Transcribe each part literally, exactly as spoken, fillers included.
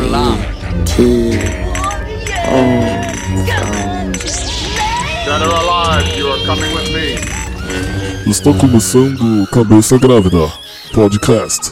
Two. Oh. Dead or alive, you are coming with me. Está começando Cabeça Grávida Podcast.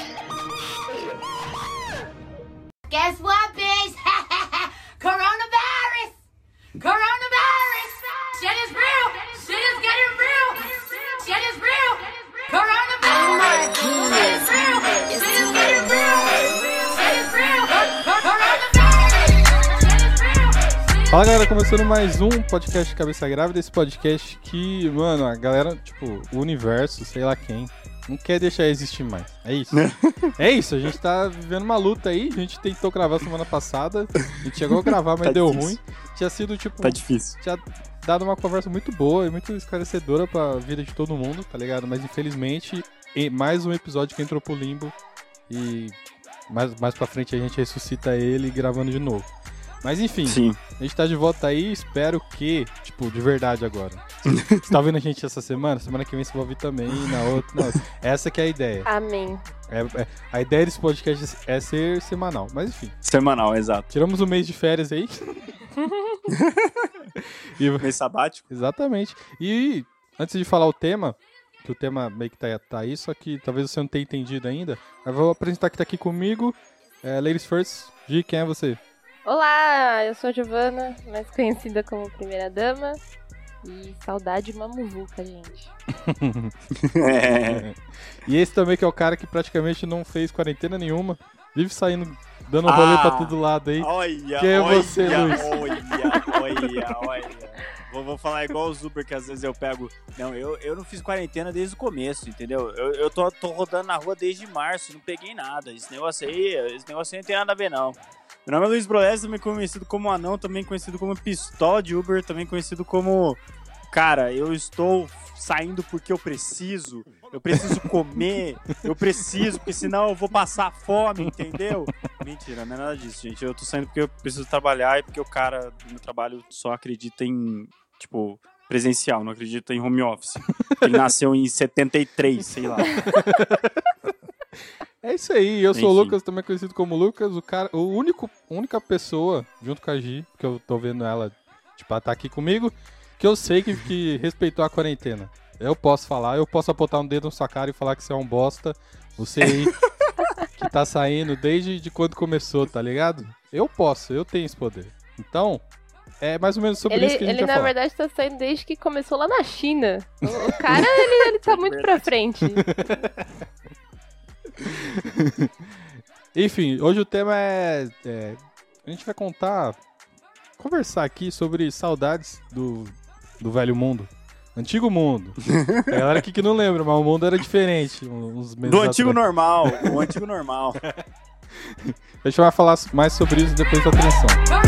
Guess what, bitch? Coronavirus! Coronavirus! Shit is real! Shit is getting real! Shit is real! Coronavirus! Shit is real! Shit is getting real! Shit is real! Coronavirus! Shit is real! Fala galera, começando mais um podcast Cabeça Grávida, esse podcast que, mano, a galera, tipo, o universo, sei lá quem, não quer deixar existir mais. É isso. É isso, a gente tá vivendo uma luta aí, a gente tentou gravar semana passada, a gente chegou a gravar, mas Tá deu difícil. ruim. Tinha sido, tipo, Tá difícil. tinha dado uma conversa muito boa e muito esclarecedora pra vida de todo mundo, tá ligado? Mas infelizmente, e- mais um episódio que entrou pro limbo e mais, mais pra frente a gente ressuscita ele gravando de novo. Mas enfim, Sim. a gente tá de volta aí, espero que, tipo, de verdade agora. Você tá ouvindo a gente essa semana? Semana que vem você vai ouvir também, na outra, na outra. Essa que é a ideia. Amém. É, é- a ideia desse podcast é ser semanal, mas enfim. Semanal, exato. Tiramos um mês de férias aí. E- Mês sabático. exatamente. E antes de falar o tema, que o tema meio que tá, tá aí, só que talvez você não tenha entendido ainda, eu vou apresentar que tá aqui comigo. É, ladies first. Gi, quem é você? Olá, eu sou a Giovana, mais conhecida como Primeira Dama. E saudade mamuvuca, gente. É. E esse também que é o cara que praticamente não fez quarentena nenhuma, vive saindo, dando rolê Ah, pra todo lado aí. Olha, Quem é olha, você, Luiz? olha, olha, olha. Vou, vou falar igual o Zuber, que às vezes eu pego... Não, eu, eu não fiz quarentena desde o começo, entendeu? Eu, eu tô, tô rodando na rua desde março, não peguei nada. Esse negócio aí, esse negócio aí não tem nada a ver, não. Meu nome é Luiz Brolés, também conhecido como Anão, também conhecido como Pistola de Uber, também conhecido como... Cara, eu estou saindo porque eu preciso, eu preciso comer, eu preciso, porque senão eu vou passar fome, entendeu? Mentira, não é nada disso, gente. Eu tô saindo porque eu preciso trabalhar e porque o cara do meu trabalho só acredita em, tipo, presencial, não acredita em home office. Ele nasceu em setenta e três, sei lá. É isso aí, eu sou o Enfim. Lucas, também conhecido como Lucas, o cara, o único, a única pessoa, junto com a Gi, que eu tô vendo ela, tipo, ela tá aqui comigo, que eu sei que, que respeitou a quarentena. Eu posso falar, eu posso apontar um dedo na sua cara e falar que você é um bosta, você aí que tá saindo desde de quando começou, tá ligado? Eu posso, eu tenho esse poder. Então, é mais ou menos sobre Ele, isso que a gente ele vai na falar. verdade, tá saindo desde que começou lá na China. O, o cara, ele, ele tá muito pra frente. Enfim, hoje o tema é, é, a gente vai contar, conversar aqui sobre saudades do, do velho mundo, antigo mundo. A galera aqui que não lembra, mas o mundo era diferente uns meses Do antigo atrás. normal, o antigo normal. A gente vai falar mais sobre isso depois da transição.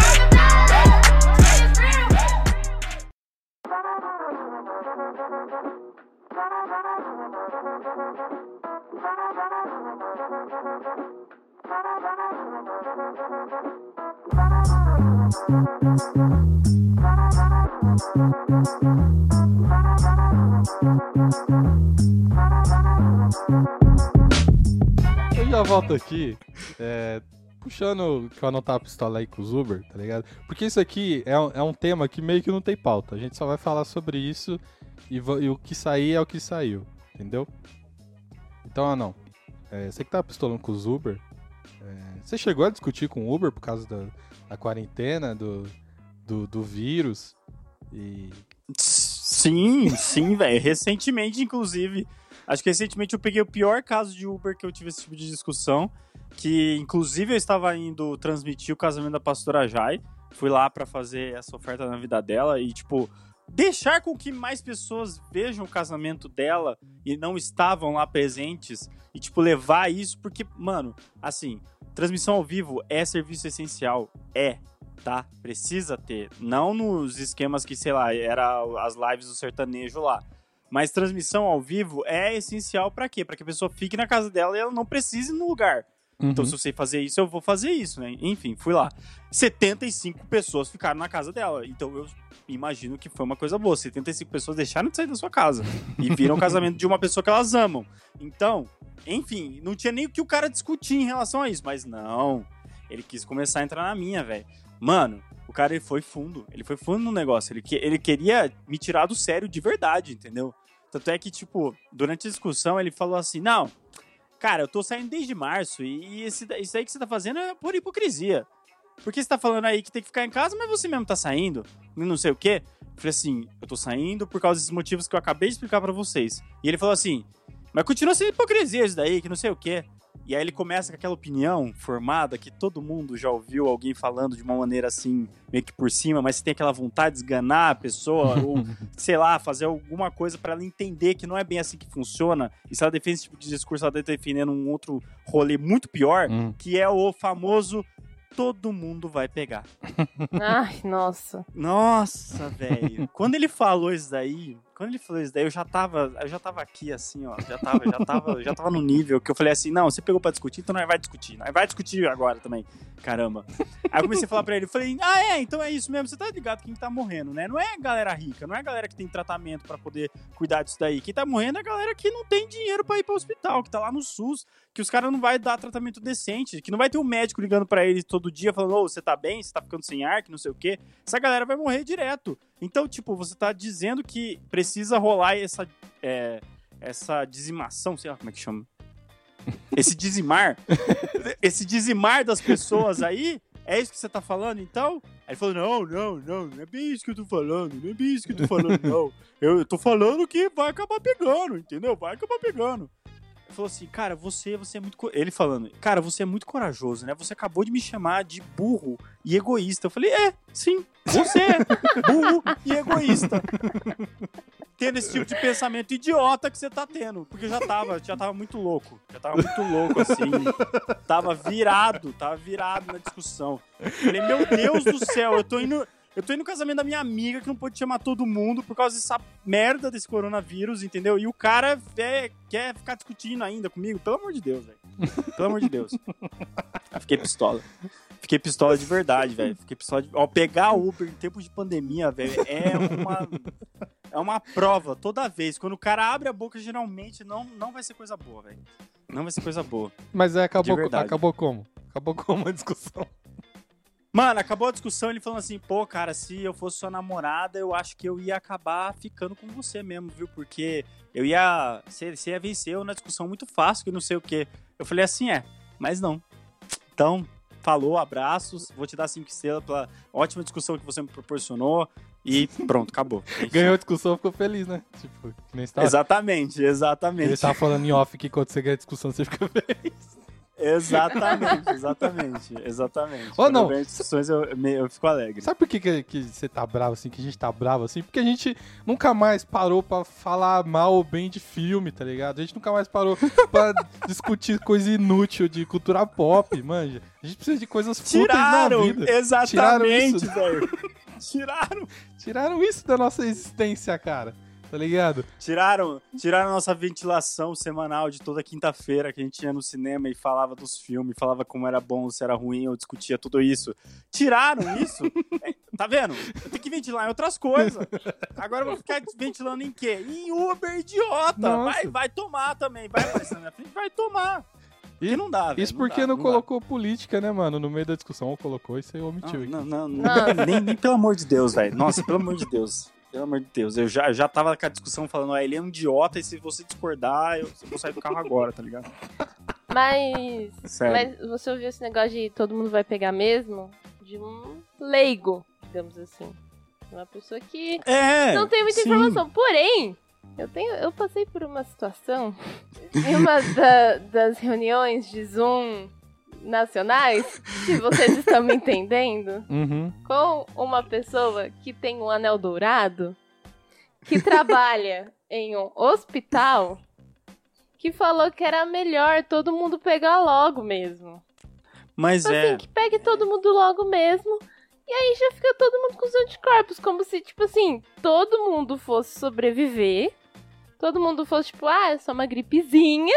Eu já volto aqui, é, puxando que eu anotar a pistola aí com o Zuber, tá ligado? Porque isso aqui é, um- é um tema que meio que não tem pauta. A gente só vai falar sobre isso e, va- e o que sair é o que saiu, entendeu? Então, ah, não. É, você que tá pistolando com o Zuber, é, você chegou a discutir com o Uber por causa da, da quarentena, do, do, do vírus e... Sim, sim, velho. Recentemente, inclusive. Acho que recentemente eu peguei o pior caso de Uber que eu tive esse tipo de discussão. Que, inclusive, eu estava indo transmitir o casamento da pastora Jai. Fui lá pra fazer essa oferta na vida dela e, tipo, deixar com que mais pessoas vejam o casamento dela e não estavam lá presentes. E, tipo, levar isso, porque, mano, assim, transmissão ao vivo é serviço essencial. É. Tá? Precisa ter. Não nos esquemas que, sei lá, era as lives do sertanejo lá. Mas transmissão ao vivo é essencial pra quê? Pra que a pessoa fique na casa dela e ela não precise ir no lugar. Então, Uhum. se eu sei fazer isso, eu vou fazer isso, né? Enfim, fui lá. setenta e cinco pessoas ficaram na casa dela. Então, eu imagino que foi uma coisa boa. setenta e cinco pessoas deixaram de sair da sua casa e viram o casamento de uma pessoa que elas amam. Então, enfim, não tinha nem o que o cara discutir em relação a isso. Mas não... ele quis começar a entrar na minha, velho. Mano, o cara, ele foi fundo. Ele foi fundo no negócio. Ele, que, ele queria me tirar do sério de verdade, entendeu? Tanto é que, tipo, durante a discussão, ele falou assim, não, cara, eu tô saindo desde março e esse, isso aí que você tá fazendo é por hipocrisia. Por que você tá falando aí que tem que ficar em casa, mas você mesmo tá saindo? Não sei o quê. Eu falei assim, eu tô saindo por causa desses motivos que eu acabei de explicar pra vocês. E ele falou assim, mas continua sendo hipocrisia isso daí, que não sei o quê. E aí ele começa com aquela opinião formada que todo mundo já ouviu alguém falando de uma maneira assim, meio que por cima, mas você tem aquela vontade de esganar a pessoa, ou, sei lá, fazer alguma coisa pra ela entender que não é bem assim que funciona. E se ela defende esse tipo de discurso, ela deve estar defendendo um outro rolê muito pior, Hum. que é o famoso todo mundo vai pegar. Ai, nossa. Nossa, velho. Quando ele falou isso daí, quando ele falou isso daí, eu já tava, eu já tava aqui assim, ó, já tava, já tava, já tava no nível que eu falei assim, não, você pegou pra discutir, então nós vai discutir, nós vai discutir agora também. Caramba. Aí eu comecei a falar pra ele, eu falei, ah, é, então é isso mesmo, você tá ligado quem tá morrendo, né? Não é a galera rica, não é a galera que tem tratamento pra poder cuidar disso daí. Quem tá morrendo é a galera que não tem dinheiro pra ir pro hospital, que tá lá no SUS, que os caras não vai dar tratamento decente, que não vai ter um médico ligando pra ele todo dia falando, ô, você tá bem, você tá ficando sem ar, que não sei o quê. Essa galera vai morrer direto. Então, tipo, você tá dizendo que precisa rolar essa, é, essa dizimação, sei lá como é que chama. Esse dizimar. Esse dizimar das pessoas aí, é isso que você tá falando, então? Aí ele falou, não, não, não, não é bem isso que eu tô falando, não é bem isso que eu tô falando, não. Eu, eu tô falando que vai acabar pegando, entendeu? Vai acabar pegando. Ele falou assim, cara, você, você é muito... Co-" Ele falando, cara, você é muito corajoso, né? Você acabou de me chamar de burro e egoísta. Eu falei, é, sim, você é burro e egoísta. Tendo esse tipo de pensamento idiota que você tá tendo. Porque eu já tava, já tava muito louco. Já tava muito louco, assim. Tava virado, tava virado na discussão. Eu falei, meu Deus do céu, eu tô indo... Eu tô indo no casamento da minha amiga, que não pôde chamar todo mundo por causa dessa merda desse coronavírus, entendeu? E o cara é, quer ficar discutindo ainda comigo. Pelo amor de Deus, velho. Pelo amor de Deus. Eu fiquei pistola. Fiquei pistola de verdade, velho. Fiquei pistola de... Ó, pegar Uber em tempo de pandemia, velho, é uma... É uma prova, toda vez. Quando o cara abre a boca, geralmente não, não vai ser coisa boa, velho. Não vai ser coisa boa. Mas é, acabou, De verdade. acabou como? Acabou como a discussão? Mano, acabou a discussão, ele falando assim, pô, cara, se eu fosse sua namorada, eu acho que eu ia acabar ficando com você mesmo, viu? Porque eu ia... Você, você ia vencer eu na discussão muito fácil, que não sei o quê. Eu falei assim, é, mas não. Então, falou, abraços, vou te dar cinco estrelas pela ótima discussão que você me proporcionou e pronto, acabou. Ganhou a discussão, ficou feliz, né? Tipo, que nem você tava... Exatamente, exatamente. Ele tava falando em off que quando você ganha a discussão, você fica feliz. Exatamente, exatamente, exatamente. Ô, Quando não. eu vejo discussões, eu, me- eu fico alegre. Sabe por que, que, que você tá bravo assim, que a gente tá bravo assim? Porque a gente nunca mais parou pra falar mal ou bem de filme, tá ligado? A gente nunca mais parou pra discutir coisa inútil de cultura pop, manja. A gente precisa de coisas fúteis na Tiraram, vida. exatamente, Tiraram velho. Tiraram. Tiraram isso da nossa existência, cara. Tá ligado? Tiraram, tiraram a nossa ventilação semanal de toda quinta-feira que a gente ia no cinema e falava dos filmes, falava como era bom, se era ruim, eu discutia tudo isso. Tiraram isso? É, tá vendo? Eu tenho que ventilar em outras coisas. Agora eu vou ficar ventilando em quê? Em Uber, idiota. Nossa. Vai, vai tomar também. Vai aparecer na minha frente, vai tomar. E não dá, velho. Isso porque dá, não, dá. colocou política, né, mano? No meio da discussão, ou colocou, isso aí omitiu. aqui. Não, não, não, Nossa. nem, nem pelo amor de Deus, velho. Nossa, pelo amor de Deus. Pelo amor de Deus. Eu já, eu já tava com a discussão falando, ah, ele é um idiota e se você discordar, eu, eu vou sair do carro agora, tá ligado? Mas, Sério. mas você ouviu esse negócio de todo mundo vai pegar mesmo? De um leigo, digamos assim. Uma pessoa que É. não tem muita sim. informação. Porém, eu, tenho, eu passei por uma situação em uma da- das reuniões de Zoom nacionais, se vocês estão me entendendo, Uhum. com uma pessoa que tem um anel dourado, que trabalha em um hospital, que falou que era melhor todo mundo pegar logo mesmo. Mas Tipo é. assim, que pegue todo mundo logo mesmo, e aí já fica todo mundo com os anticorpos, como se, tipo assim, todo mundo fosse sobreviver, todo mundo fosse, tipo, ah, é só uma gripezinha,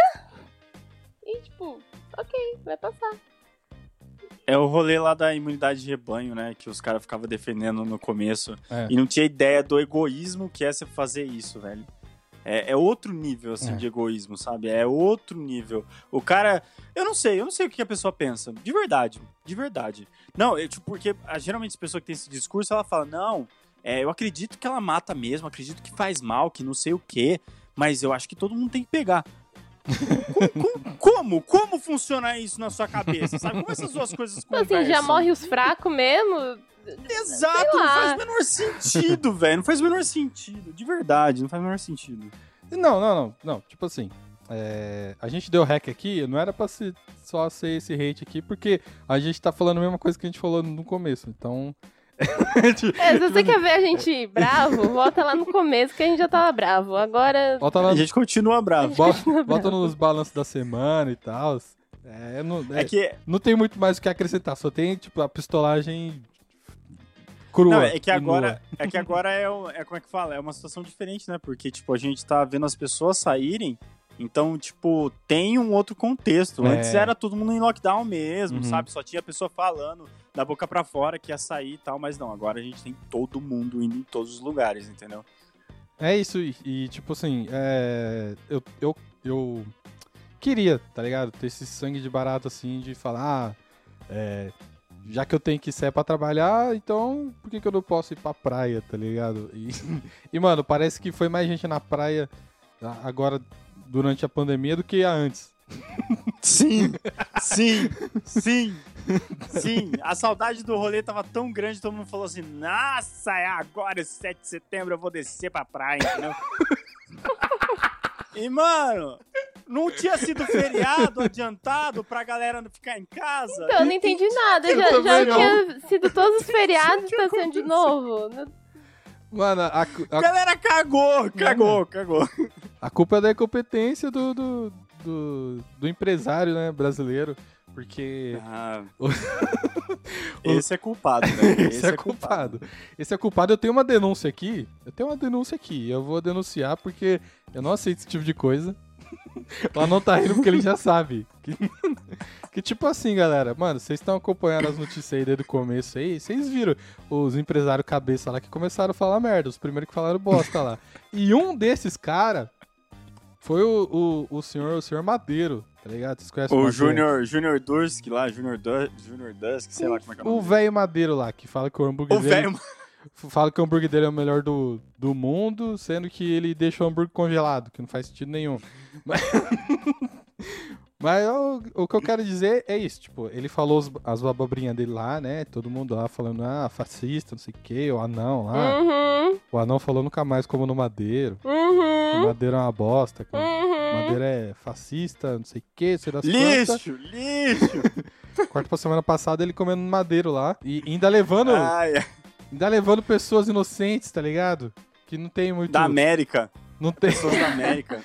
e tipo, ok, vai passar. É o rolê lá da imunidade de rebanho, né? Que os caras ficavam defendendo no começo. É. E não tinha ideia do egoísmo que é você fazer isso, velho. É, é outro nível, assim, É. de egoísmo, sabe? É outro nível. O cara... Eu não sei, eu não sei o que a pessoa pensa. De verdade, de verdade. Não, eu, tipo, porque ah, geralmente as pessoas que têm esse discurso, ela fala, não, é, eu acredito que ela mata mesmo, acredito que faz mal, que não sei o quê, mas eu acho que todo mundo tem que pegar. como, como? Como funciona isso na sua cabeça, sabe? Como essas duas coisas Tipo assim, conversam? já morre os fracos mesmo? Exato, Sei não lá. faz o menor sentido, velho. Não faz o menor sentido. De verdade, não faz o menor sentido. Não, não, não, não. Tipo assim, é, a gente deu hack aqui, não era pra ser, só ser esse hate aqui, porque a gente tá falando a mesma coisa que a gente falou no começo. Então. Tipo, É, se você quer ver a gente bravo, volta lá no começo que a gente já tava bravo. Agora. Volta lá, A gente continua bravo. bota, bota nos balanços da semana e tal. É, não, é, É que, não tem muito mais o que acrescentar, só tem, tipo, a pistolagem crua. não, é que e agora, nua. é que agora é, o- é como é que fala? É uma situação diferente, né? Porque, tipo, a gente tá vendo as pessoas saírem, então, tipo, tem um outro contexto. É. Antes era todo mundo em lockdown mesmo, Uhum. sabe? Só tinha a pessoa falando da boca pra fora que ia sair e tal, mas não, agora a gente tem todo mundo indo em todos os lugares, entendeu? É isso, e, e, tipo assim, é, eu, eu, eu queria, tá ligado? Ter esse sangue de barato assim, de falar, ah, é, já que eu tenho que sair pra trabalhar, então por que, que eu não posso ir pra praia, tá ligado? E, e, mano, parece que foi mais gente na praia a- agora, durante a pandemia, do que a antes. Sim, sim, sim, sim. A saudade do rolê tava tão grande, todo mundo falou assim, nossa, é agora, esse sete de setembro, eu vou descer pra praia, entendeu? E, mano, não tinha sido feriado adiantado pra galera ficar em casa? Então, eu não entendi nada. Já, já também não. tinha sido todos os feriados e tá sendo de novo. Mano, a, cu- A a, galera cagou, cagou, cagou. a culpa é da incompetência do, do, do, do empresário, né, brasileiro, porque... Ah, esse é culpado, velho. Esse, é, culpado. Esse é culpado. Eu tenho uma denúncia aqui. Eu tenho uma denúncia aqui. Eu vou denunciar porque eu não aceito esse tipo de coisa. Ela não tá rindo porque ele já sabe. Que, que tipo assim, galera. Mano, vocês estão acompanhando as notícias aí desde o começo aí. Vocês viram os empresários cabeça lá que começaram a falar merda. Os primeiros que falaram bosta lá. E um desses caras foi o, o, o, senhor, o senhor Madeiro, tá ligado? Vocês conhecem O Madeiro? Junior, Junior Dursk lá, Junior, du Junior Dusk, sei lá como é que é o O nome. velho Madeiro lá, que fala que o hambúrguer O dele... velho. Fala que o hambúrguer dele é o melhor do, do mundo, sendo que ele deixa o hambúrguer congelado, que não faz sentido nenhum. Mas, mas o, o que eu quero dizer é isso, tipo, ele falou os- as abobrinhas dele lá, né? Todo mundo lá falando, ah, fascista, não sei o quê, o anão lá. Uhum, O anão falou nunca mais como no Madeiro. O uhum, Madeiro é uma bosta, que o uhum. Madeiro é fascista, não sei o quê, sei das quantas. Lixo, lixo. Quarta pra semana passada ele comendo no Madeiro lá. E ainda levando, Ai, ainda levando pessoas inocentes, tá ligado? Que não tem muito... da América. Não tem Pessoas da América.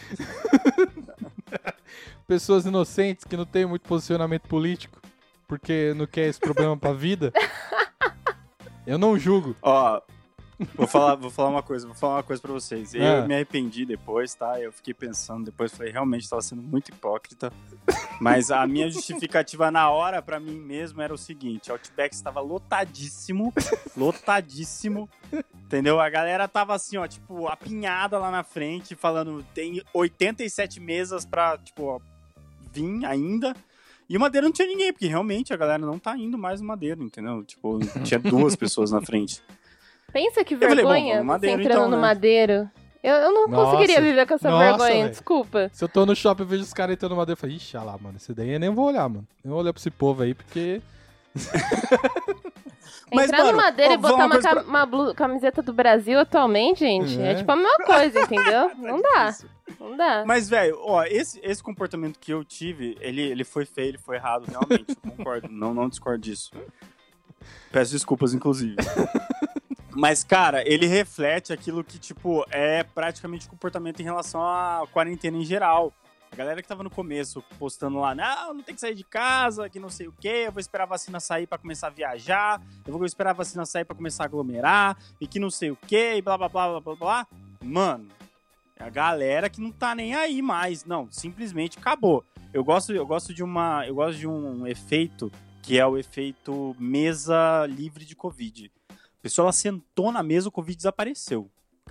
pessoas inocentes que não tem muito posicionamento político porque não quer esse problema pra vida. Eu não julgo. Ó, vou falar, vou falar uma coisa, vou falar uma coisa pra vocês. Eu Ah. me arrependi depois, tá? Eu fiquei pensando depois, falei, realmente tava sendo muito hipócrita. Mas a minha justificativa na hora pra mim mesmo era o seguinte, o Outback estava lotadíssimo, lotadíssimo, entendeu? A galera tava assim, ó, tipo, apinhada lá na frente, falando, tem oitenta e sete mesas pra, tipo, ó, vir ainda. E o Madeira não tinha ninguém, porque realmente a galera não tá indo mais no Madeira, entendeu? Tipo, tinha duas pessoas na frente. Pensa que falei, bom, vergonha vamos no você Madeiro, entrando então, no né? Madeiro. Eu, eu não Nossa. conseguiria viver com essa Nossa, vergonha, velho. desculpa. Se eu tô no shopping e vejo os caras entrando no Madeira, eu falo, ixi, olha lá, mano, esse daí eu nem vou olhar, mano. Eu vou olhar pra esse povo aí, porque... Mas, Entrar mano, no Madeira ó, e botar uma uma, coisa ca- pra- uma blu- camiseta do Brasil atualmente, gente, é, É. tipo a mesma coisa, entendeu? Tá Não dá, difícil. não dá. Mas, velho, ó, esse, esse comportamento que eu tive, ele, ele foi feio, ele foi errado, realmente, eu concordo, não, não discordo disso. Peço desculpas, inclusive. Mas, cara, ele reflete aquilo que, tipo, é praticamente o comportamento em relação à quarentena em geral. A galera que tava no começo postando lá, não, não tem que sair de casa, que não sei o quê, eu vou esperar a vacina sair pra começar a viajar, eu vou esperar a vacina sair pra começar a aglomerar, e que não sei o quê, e blá, blá, blá, blá, blá, blá. Mano, é a galera que não tá nem aí mais. Não, simplesmente acabou. Eu gosto, eu gosto de uma, eu gosto de um efeito que é o efeito mesa livre de Covid. A pessoa ela sentou na mesa, o Covid desapareceu. Acabou.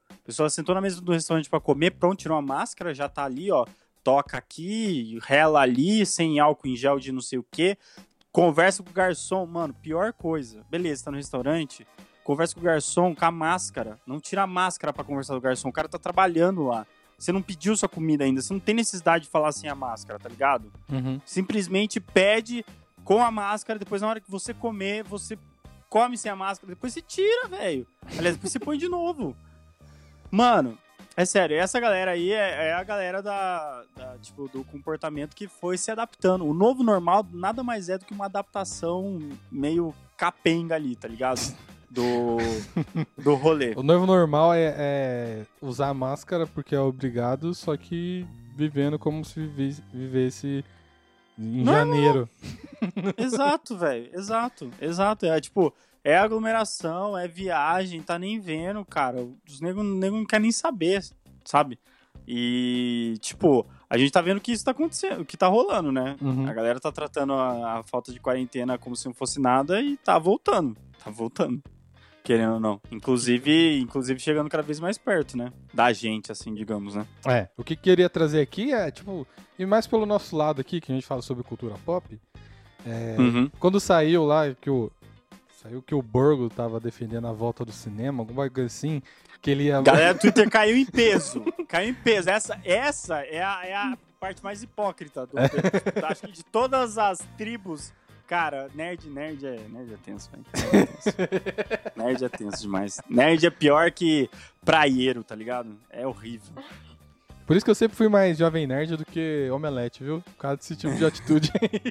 A pessoa sentou na mesa do restaurante pra comer, pronto, tirou a máscara, já tá ali, ó, toca aqui, rela ali, sem álcool em gel de não sei o quê, conversa com o garçom, mano, pior coisa. Beleza, tá no restaurante, conversa com o garçom com a máscara, não tira a máscara pra conversar com o garçom, o cara tá trabalhando lá. Você não pediu sua comida ainda, você não tem necessidade de falar sem a máscara, tá ligado? Uhum. Simplesmente pede com a máscara, depois na hora que você comer, você come sem a máscara, depois você tira, velho. Aliás, depois você põe de novo. Mano, é sério, essa galera aí é, é a galera da, da, tipo, do comportamento que foi se adaptando. O novo normal nada mais é do que uma adaptação meio capenga ali, tá ligado? Do, do rolê. O novo normal é, é usar máscara porque é obrigado, só que vivendo como se vivesse, vivesse em Não, janeiro. Exato, velho, exato, exato. É tipo, é aglomeração, é viagem, tá nem vendo, cara. Os negros nego não querem nem saber, sabe? E, tipo, a gente tá vendo que isso tá acontecendo, que tá rolando, né? Uhum. A galera tá tratando a, a falta de quarentena como se não fosse nada e tá voltando, tá voltando. Querendo ou não. Inclusive, inclusive chegando cada vez mais perto, né? Da gente, assim, digamos, né? É, o que queria trazer aqui é, tipo, e mais pelo nosso lado aqui, que a gente fala sobre cultura pop, é, Uhum. quando saiu lá que o saiu que o Borgo tava defendendo a volta do cinema, alguma coisa assim, que ele ia... A galera do Twitter caiu em peso. Caiu em peso. Essa, essa é, a, é a parte mais hipócrita do, do, acho que de todas as tribos. Cara, nerd, nerd é, nerd é tenso, velho. Nerd é tenso. Nerd é tenso demais. Nerd é pior que praieiro, tá ligado? É horrível. Por isso que eu sempre fui mais jovem nerd do que omelete, viu? Por causa desse tipo de atitude.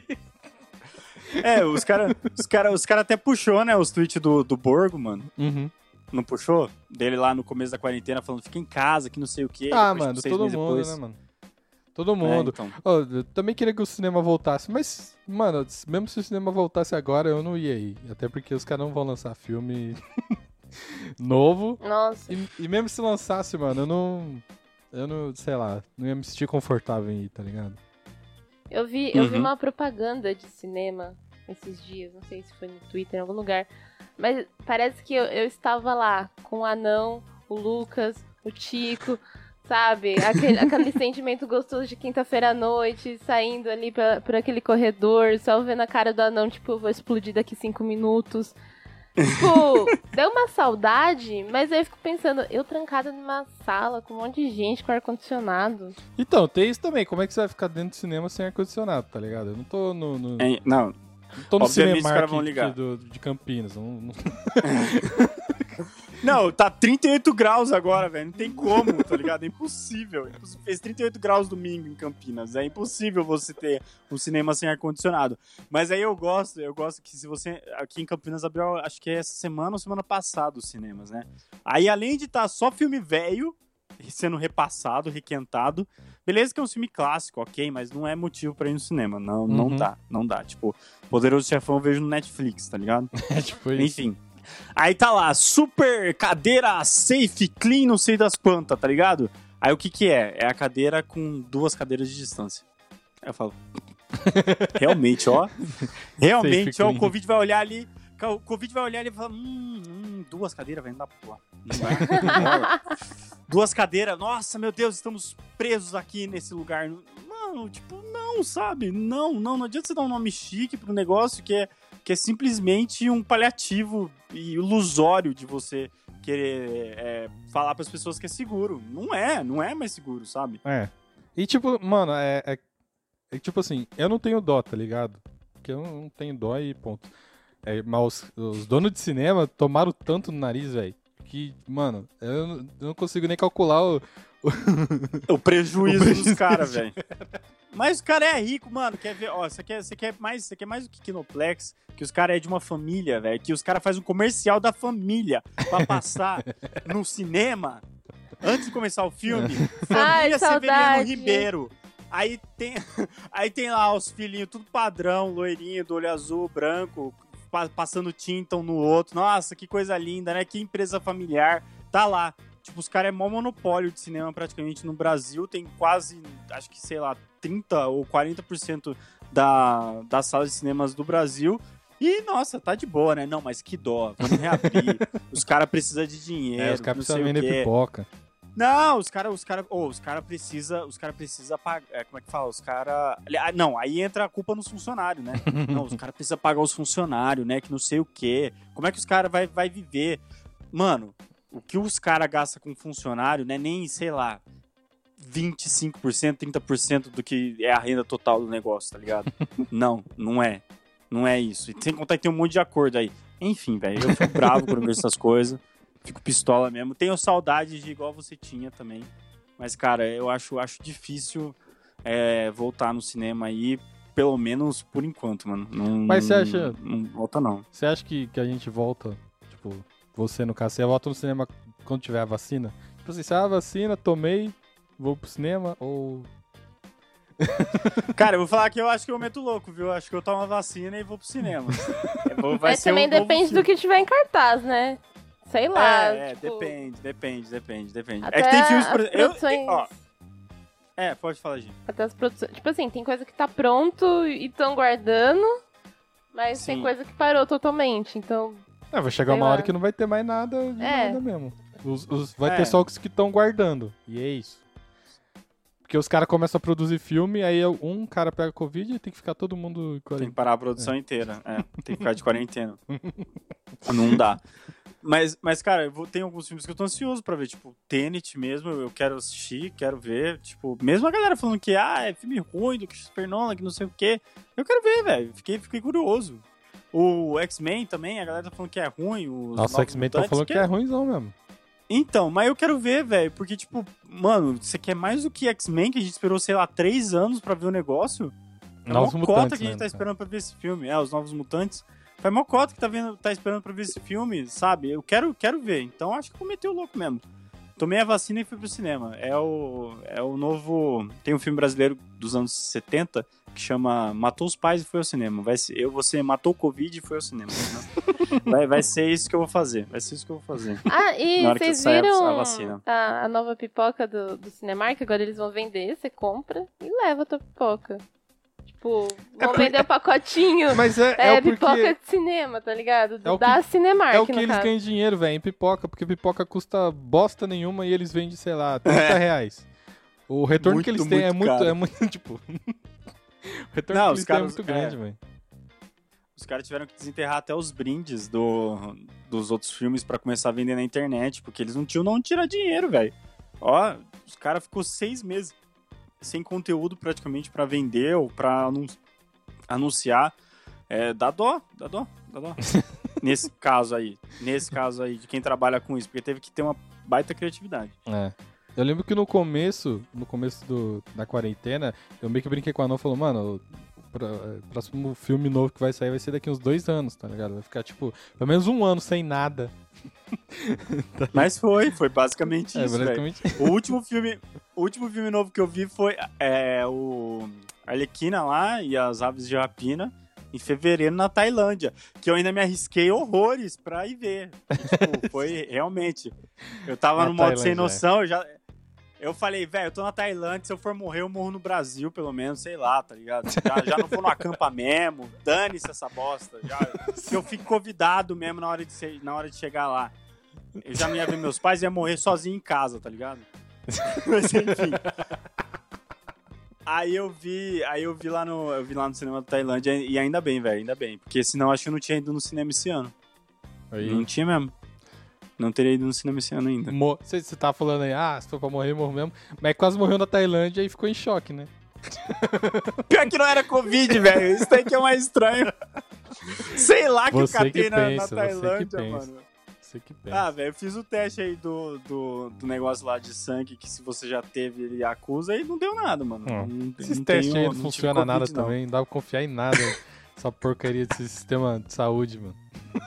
É, os caras os cara, os cara até puxou, né, os tweets do, do Borgo, mano. Uhum. Não puxou? Dele lá no começo da quarentena falando, fica em casa, que não sei o quê. Ah, Depois, mano, tipo, seis todo meses mundo, depois. né, mano? Todo mundo. É, então. Ó, eu também queria que o cinema voltasse, mas, mano, mesmo se o cinema voltasse agora, eu não ia ir. Até porque os caras não vão lançar filme novo. Nossa. E, e mesmo se lançasse, mano, eu não. Eu não, sei lá, não ia me sentir confortável em ir, tá ligado? Eu vi, eu vi Uhum. uma propaganda de cinema esses dias, não sei se foi no Twitter, em algum lugar. Mas parece que eu, eu estava lá com o Anão, o Lucas, o Tico, sabe? Aquele, aquele sentimento gostoso de quinta-feira à noite, saindo ali pra, por aquele corredor, só vendo a cara do Anão, tipo, eu vou explodir daqui cinco minutos. Tipo, deu uma saudade, mas aí eu fico pensando, eu trancada numa sala com um monte de gente com ar-condicionado. Então, tem isso também. Como é que você vai ficar dentro do cinema sem ar-condicionado, tá ligado? Eu não tô no. no É, não, não tô no obviamente os Cinemark caras vão ligar. aqui do, de Campinas. Não, não... Não, tá trinta e oito graus agora, velho. Não tem como, tá ligado? É impossível. É impossível. Fez trinta e oito graus domingo em Campinas. É impossível você ter um cinema sem ar-condicionado. Mas aí eu gosto, eu gosto que se você... Aqui em Campinas abriu, acho que é essa semana ou semana passada os cinemas, né? Aí além de estar só filme velho, sendo repassado, requentado, beleza que é um filme clássico, ok? Mas não é motivo pra ir no cinema. Não, não Uhum. dá, não dá. Tipo, Poderoso Chefão eu vejo no Netflix, tá ligado? É tipo isso. Enfim. Aí tá lá, super cadeira safe, clean, não sei das quantas, tá ligado? Aí o que que é? É a cadeira com duas cadeiras de distância. Aí eu falo, realmente, ó. Realmente, Safe, ó, clean. o Covid vai olhar ali, o Covid vai olhar ali e falar, hum, hum, duas cadeiras, vai, não dá pra pular. Não vai, não rola. Duas cadeiras, nossa, meu Deus, estamos presos aqui nesse lugar. Mano, tipo, não, sabe? Não, não, não adianta você dar um nome chique pro negócio que é que é simplesmente um paliativo e ilusório de você querer é, falar pras pessoas que é seguro. Não é, não é mais seguro, sabe? É. E tipo, mano, é, é, é tipo assim, eu não tenho dó, tá ligado? Porque eu não tenho dó e ponto. É, mas os, os donos de cinema tomaram tanto no nariz, velho, que, mano, eu não, eu não consigo nem calcular o... O prejuízo, O prejuízo dos caras, velho. Mas o cara é rico, mano. Quer ver? Ó, você quer, você quer mais, você quer mais do que Kinoplex? Que os caras é de uma família, velho. Que os caras fazem um comercial da família pra passar no cinema antes de começar o filme. Ai, Família Severino saudade. Ribeiro. Aí tem, aí tem lá os filhinhos, tudo padrão, loirinho, do olho azul, branco, pa- passando tinta um no outro. Nossa, que coisa linda, né? Que empresa familiar. Tá lá. Tipo, os caras é mó monopólio de cinema praticamente no Brasil. Tem quase, acho que, sei lá, trinta ou quarenta por cento da, das salas de cinemas do Brasil. E, nossa, tá de boa, né? Não, mas que dó, vamos reabrir. Os caras precisam de dinheiro, É, os caras não sei precisam o vender quê. pipoca. Não, os caras, os caras, oh, os caras precisa, os caras precisa pagar, é, como é que fala? Os caras, não, aí entra a culpa nos funcionários, né? Não, os caras precisam pagar os funcionários, né? Que não sei o quê. Como é que os caras vai, vai viver? Mano, o que os caras gastam com funcionário, né? Nem, sei lá, vinte e cinco por cento, trinta por cento do que é a renda total do negócio, tá ligado? Não, não é. Não é isso. E sem contar que tem um monte de acordo aí. Enfim, velho, eu fico bravo quando eu vejo essas coisas. Fico pistola mesmo. Tenho saudade de igual você tinha também. Mas, cara, eu acho, acho difícil é, voltar no cinema aí, pelo menos por enquanto, mano. Não, Mas você acha- Não, não volta, não. Você acha que, que a gente volta, tipo, você no caso, você volta no cinema quando tiver a vacina? Tipo assim, se a vacina, tomei, vou pro cinema ou... Cara, eu vou falar que eu acho que eu meto louco, viu? Acho que eu tomo a vacina e vou pro cinema. É, vou- vai Mas ser também um novo depende filme. do que tiver em cartaz, né? Sei lá. É, é, tipo, depende, depende, depende, depende. Até É que tem filmes, por as exemplo. eu- produções- ó, é, pode falar, gente. Até as produções. Tipo assim, tem coisa que tá pronto e estão guardando, mas Sim. tem coisa que parou totalmente. Então, É, vai chegar Sei uma lá. hora que não vai ter mais nada de É. nada mesmo. Os, os- vai É. ter só os que estão guardando. E é isso. Porque os caras começam a produzir filme, aí um cara pega Covid e tem que ficar todo mundo em Tem que quarentena. parar a produção inteira. É, tem que ficar de quarentena. Não dá. Mas, mas cara, eu vou, tem alguns filmes que eu tô ansioso pra ver. Tipo, Tenet mesmo, eu quero assistir, quero ver. Tipo, mesmo a galera falando que ah, é filme ruim do Christopher Nolan, que não sei o quê. Eu quero ver, velho. Fiquei, fiquei curioso. O X-Men também, a galera tá falando que é ruim. Os Nossa, o Novos X-Men tá Mutantes, falando que é ruimzão mesmo. Então, mas eu quero ver, velho, porque, tipo, mano, você quer mais do que X-Men, que a gente esperou, sei lá, três anos pra ver o negócio? É Novos mó Mutantes, cota que a gente né, tá cara? esperando pra ver esse filme. É, os Novos Mutantes. Foi mó cota que tá, vendo, tá esperando pra ver esse filme, sabe? Eu quero, quero ver, então acho que eu meti o louco mesmo. Tomei a vacina e fui pro cinema. É o, é o novo... Tem um filme brasileiro dos anos setenta que chama Matou os Pais e Foi ao Cinema. Vai ser, eu, você matou o Covid e foi ao cinema. Né? vai, vai ser isso que eu vou fazer. Vai ser isso que eu vou fazer. Ah, e Na hora que vocês sair a- viram a vacina. a, a nova pipoca do, do Cinemark? Agora eles vão vender, você compra e leva a tua pipoca. Tipo, É vão por- vender o pacotinho. Mas é, É, é porque... pipoca de cinema, tá ligado? É o da Cinemark, É o que no eles caso. ganham dinheiro, velho, em pipoca, porque pipoca custa bosta nenhuma e eles vendem, sei lá, trinta reais. O retorno Muito, que eles têm é muito muito, caro. é muito, tipo... o retorno Não, que os eles têm é caras- muito é. grande, velho. Os caras tiveram que desenterrar até os brindes do, dos outros filmes pra começar a vender na internet, porque eles não tinham não tirar dinheiro, velho. Ó, os caras ficou seis meses sem conteúdo praticamente pra vender ou pra anun- anunciar. É, dá dó, dá dó, dá dó. Nesse caso aí, nesse caso aí, de quem trabalha com isso, porque teve que ter uma baita criatividade. É. Eu lembro que no começo, no começo do, da quarentena, eu meio que brinquei com a Anão e falou, mano, o pra- o próximo filme novo que vai sair vai ser daqui uns dois anos, tá ligado? Vai ficar, tipo, pelo menos um ano sem nada. Mas foi, foi basicamente É, isso, velho. basicamente. O último filme, o último filme novo que eu vi foi é, o Arlequina lá e as Aves de Rapina em fevereiro na Tailândia, que eu ainda me arrisquei horrores pra ir ver. E, tipo, foi realmente. Eu tava Na no modo sem Tailândia, noção, eu já eu falei, velho, eu tô na Tailândia, se eu for morrer, eu morro no Brasil, pelo menos, sei lá, tá ligado? Já, já não vou no acampa mesmo, dane-se essa bosta. Já, se eu fico convidado mesmo na hora de, ser- na hora de chegar lá. Eu já não ia ver meus pais, ia morrer sozinho em casa, tá ligado? Mas enfim. Aí eu vi, aí eu vi lá no, eu vi lá no cinema da Tailândia e ainda bem, velho, ainda bem, porque senão acho que eu não tinha ido no cinema esse ano. Aí, Não tinha mesmo. Não teria ido no cinema esse ano ainda. mo- Você você tava falando aí, ah, se for pra morrer, morro mesmo. Mas quase morreu na Tailândia e ficou em choque, né? Pior que não era Covid, velho. Isso daí que é mais estranho. Sei lá que Você eu catei que na, na pensa, você que Tailândia, pensa. mano. Você que pensa. Ah, velho, eu fiz o teste aí do, do, do negócio lá de sangue, que se você já teve, ele acusa, e não deu nada, mano. Hum. Não, Esses não testes tenho- aí não não tive funcionam Covid, nada não. também, não dá pra confiar em nada. Essa porcaria desse sistema de saúde, mano.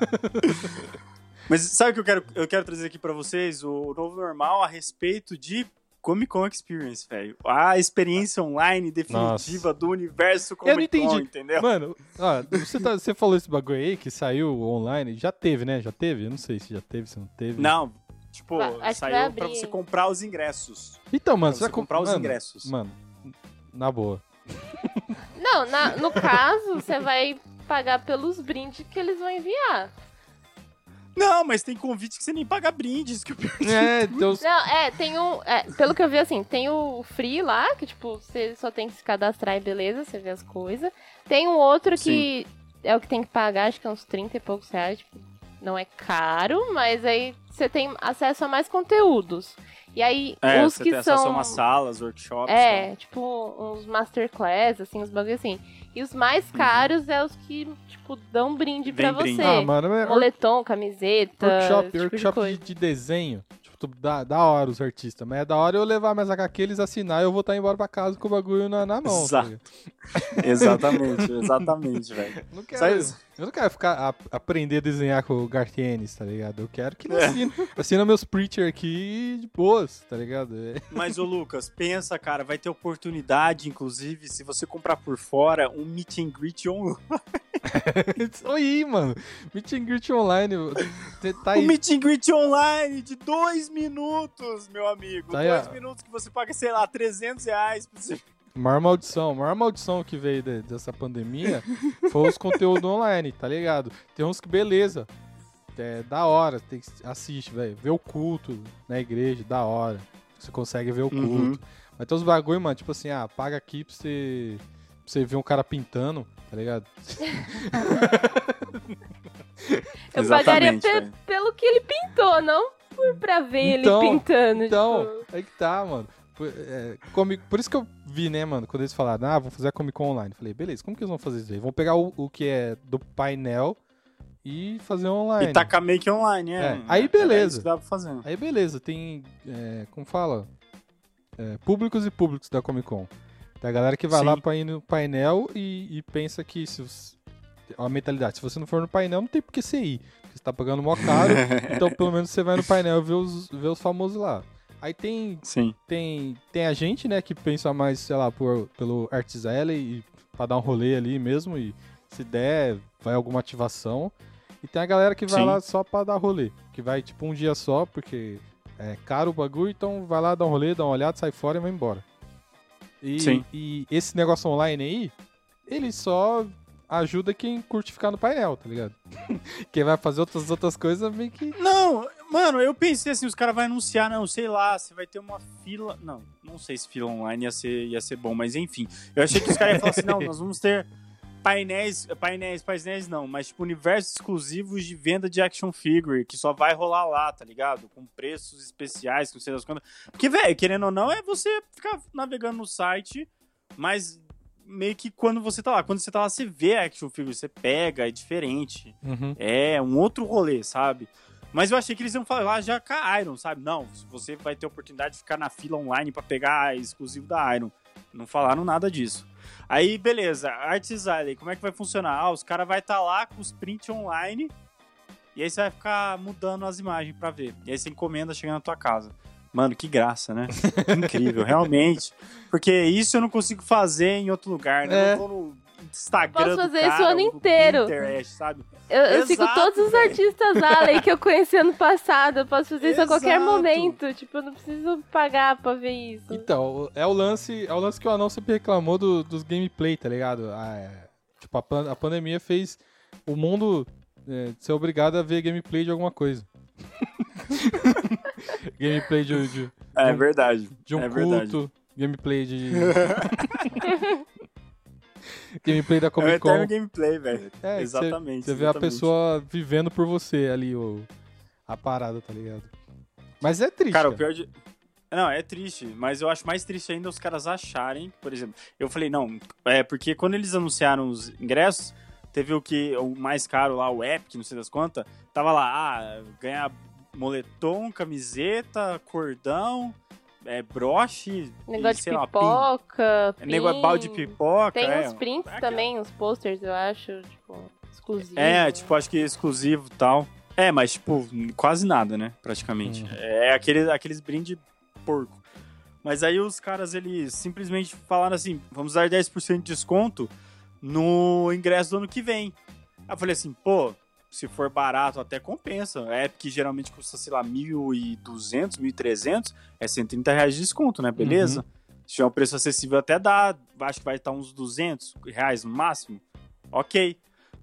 Mas sabe o que eu quero, eu quero trazer aqui pra vocês? O novo normal a respeito de Comic Con Experience, velho. A experiência online definitiva Nossa. do universo Eu não Comic Con, entendi. entendeu? Mano, ó, você, tá- você falou esse bagulho aí que saiu online. Já teve, né? Já teve? Eu não sei se já teve, se não teve. Não, tipo, Vai- acho que vai saiu pra abrir. você comprar os ingressos. Então, mano, Pra você você vai com- comprar os mano, ingressos. Mano, na boa. Não, na- no caso, você vai pagar pelos brindes que eles vão enviar. Não, mas tem convite que você nem paga brindes, que eu perdi. É, Deus. Não, é, tem um. É, pelo que eu vi, assim, tem o free lá, que, tipo, você só tem que se cadastrar e beleza, você vê as coisas. Tem um outro que é o que tem que pagar, acho que é uns trinta e poucos reais, tipo, não é caro, mas aí você tem acesso a mais conteúdos. E aí, É, os você que tem são. acesso a umas salas, workshops. É, tipo, uns masterclass, assim, uns bagulho assim. E os mais caros é os que, tipo, dão brinde Vem pra brinde. você. Ah, mano, é Moletom, camiseta, workshop, esse tipo workshop de coisa. de, de desenho. Tipo, tu- da, da hora os artistas. Mas é da hora eu levar minhas H Q, eles assinar e eu vou estar embora pra casa com o bagulho na, na mão. tá Exato. ligado? Exatamente, exatamente, velho. Eu não quero, Sabe- eu não quero ficar a- aprender a desenhar com o Garth Ennis, tá ligado? Eu quero que ele É. assine, assina meus preacher aqui de boas, tá ligado? É. Mas, ô Lucas, pensa, cara, vai ter oportunidade, inclusive, se você comprar por fora, um meet and greet online. Oi, mano. Meet and greet online. Você tá aí. Um meet and greet online de dois minutos, meu amigo. Tá aí, dois ó. minutos que você paga, sei lá, trezentos reais pra você... Maior maldição, maior maldição que veio de- dessa pandemia foi os conteúdos online, tá ligado? Tem uns que, beleza, é da hora, tem que assiste, velho, vê o culto na igreja, da hora, você consegue ver o culto. Uhum. Mas tem uns bagulho, mano, tipo assim, ah, paga aqui pra você, pra você ver um cara pintando, tá ligado? Eu Exatamente, pagaria pe- velho. pelo que ele pintou, não por pra ver Então, ele pintando. Então, tipo. aí que tá, mano. Por, é, comi- por isso que eu vi, né, mano, quando eles falaram, ah, vamos fazer a Comic Con online. Falei, beleza, como que eles vão fazer isso aí? Vão pegar o, o que é do painel e fazer online. E tacar meio que online, é. É, aí É beleza. isso que dá pra fazer. Aí beleza, tem, é, como fala? É, públicos e públicos da Comic Con. Tem a galera que vai Sim. lá pra ir no painel e, e pensa que se os- a mentalidade, se você não for no painel, não tem por que você ir. Porque você tá pagando mó caro, então pelo menos você vai no painel ver os, ver os famosos lá. Aí tem, Sim. tem, tem a gente, né, que pensa mais, sei lá, por, pelo Arts Alley e pra dar um rolê ali mesmo e se der, vai alguma ativação. E tem a galera que vai Sim. lá só pra dar rolê, que vai tipo um dia só, porque é caro o bagulho, então vai lá dar um rolê, dá uma olhada, sai fora e vai embora. E, Sim. e esse negócio online aí, ele só ajuda quem curte ficar no painel, tá ligado? Quem vai fazer outras outras coisas meio que... Não, mano, eu pensei assim, os caras vão anunciar, não, sei lá, você vai ter uma fila... Não, não sei se fila online ia ser, ia ser bom, mas enfim. Eu achei que os caras iam falar assim, não, nós vamos ter painéis, painéis, painéis não, mas tipo, universos exclusivos de venda de action figure, que só vai rolar lá, tá ligado? Com preços especiais, que não sei das quantas. Porque, velho, querendo ou não, é você ficar navegando no site, mas... meio que quando você tá lá, quando você tá lá, você vê a action figure, você pega, é diferente. Uhum. É um outro rolê, sabe? Mas eu achei que eles iam falar já com a Iron, sabe? Não, você vai ter a oportunidade de ficar na fila online pra pegar exclusivo da Iron. Não falaram nada disso. Aí, beleza, Arts Alley, como é que vai funcionar? Ah, os caras vão estar lá com os print online e aí você vai ficar mudando as imagens pra ver. E aí você encomenda chegando na tua casa. Mano, que graça, né? Incrível, realmente. Porque isso eu não consigo fazer em outro lugar, né? É. Eu vou no Instagram Eu posso do fazer isso cara, o ano ou no inteiro. Pinterest, sabe? Eu, eu sigo Exato, todos os velho. artistas Alley que eu conheci ano passado. Eu posso fazer isso a qualquer Exato. momento. Tipo, eu não preciso pagar pra ver isso. Então, é o lance, é o lance que o Anão sempre reclamou do- dos gameplay, tá ligado? Ah, é, tipo, a, pan- a pandemia fez o mundo é, ser obrigado a ver gameplay de alguma coisa. Gameplay de, de, É um- verdade. de um é culto, verdade. gameplay de... gameplay da É o Comic eterno Con. gameplay, velho. É, Exatamente. Você vê a exatamente. pessoa vivendo por você ali, o, a parada, tá ligado? Mas é triste, Cara, cara. o pior de. Não, é triste, mas eu acho mais triste ainda os caras acharem, por exemplo, eu falei, não, é porque quando eles anunciaram os ingressos, teve o que, o mais caro lá, o Epic, não sei das quantas, tava lá, ah, ganhar moletom, camiseta, cordão, é, broche, Negócio e, sei de lá, pin- pipoca, é, negócio pin. balde de pipoca, Tem é, uns prints é, também, uns posters, eu acho, tipo, exclusivos. É, tipo, acho que é exclusivo e tal. É, mas, tipo, quase nada, né? Praticamente. Uhum. É aquele, aqueles brinde porco. Mas aí os caras, eles simplesmente falaram assim, vamos dar dez por cento de desconto no ingresso do ano que vem. Aí eu falei assim, pô, se for barato até compensa. É porque geralmente custa, sei lá, mil e duzentos, mil e trezentos, é cento e trinta reais de desconto, né? Beleza? Se tiver um preço acessível até dá, acho que vai estar uns duzentos reais no máximo. Ok.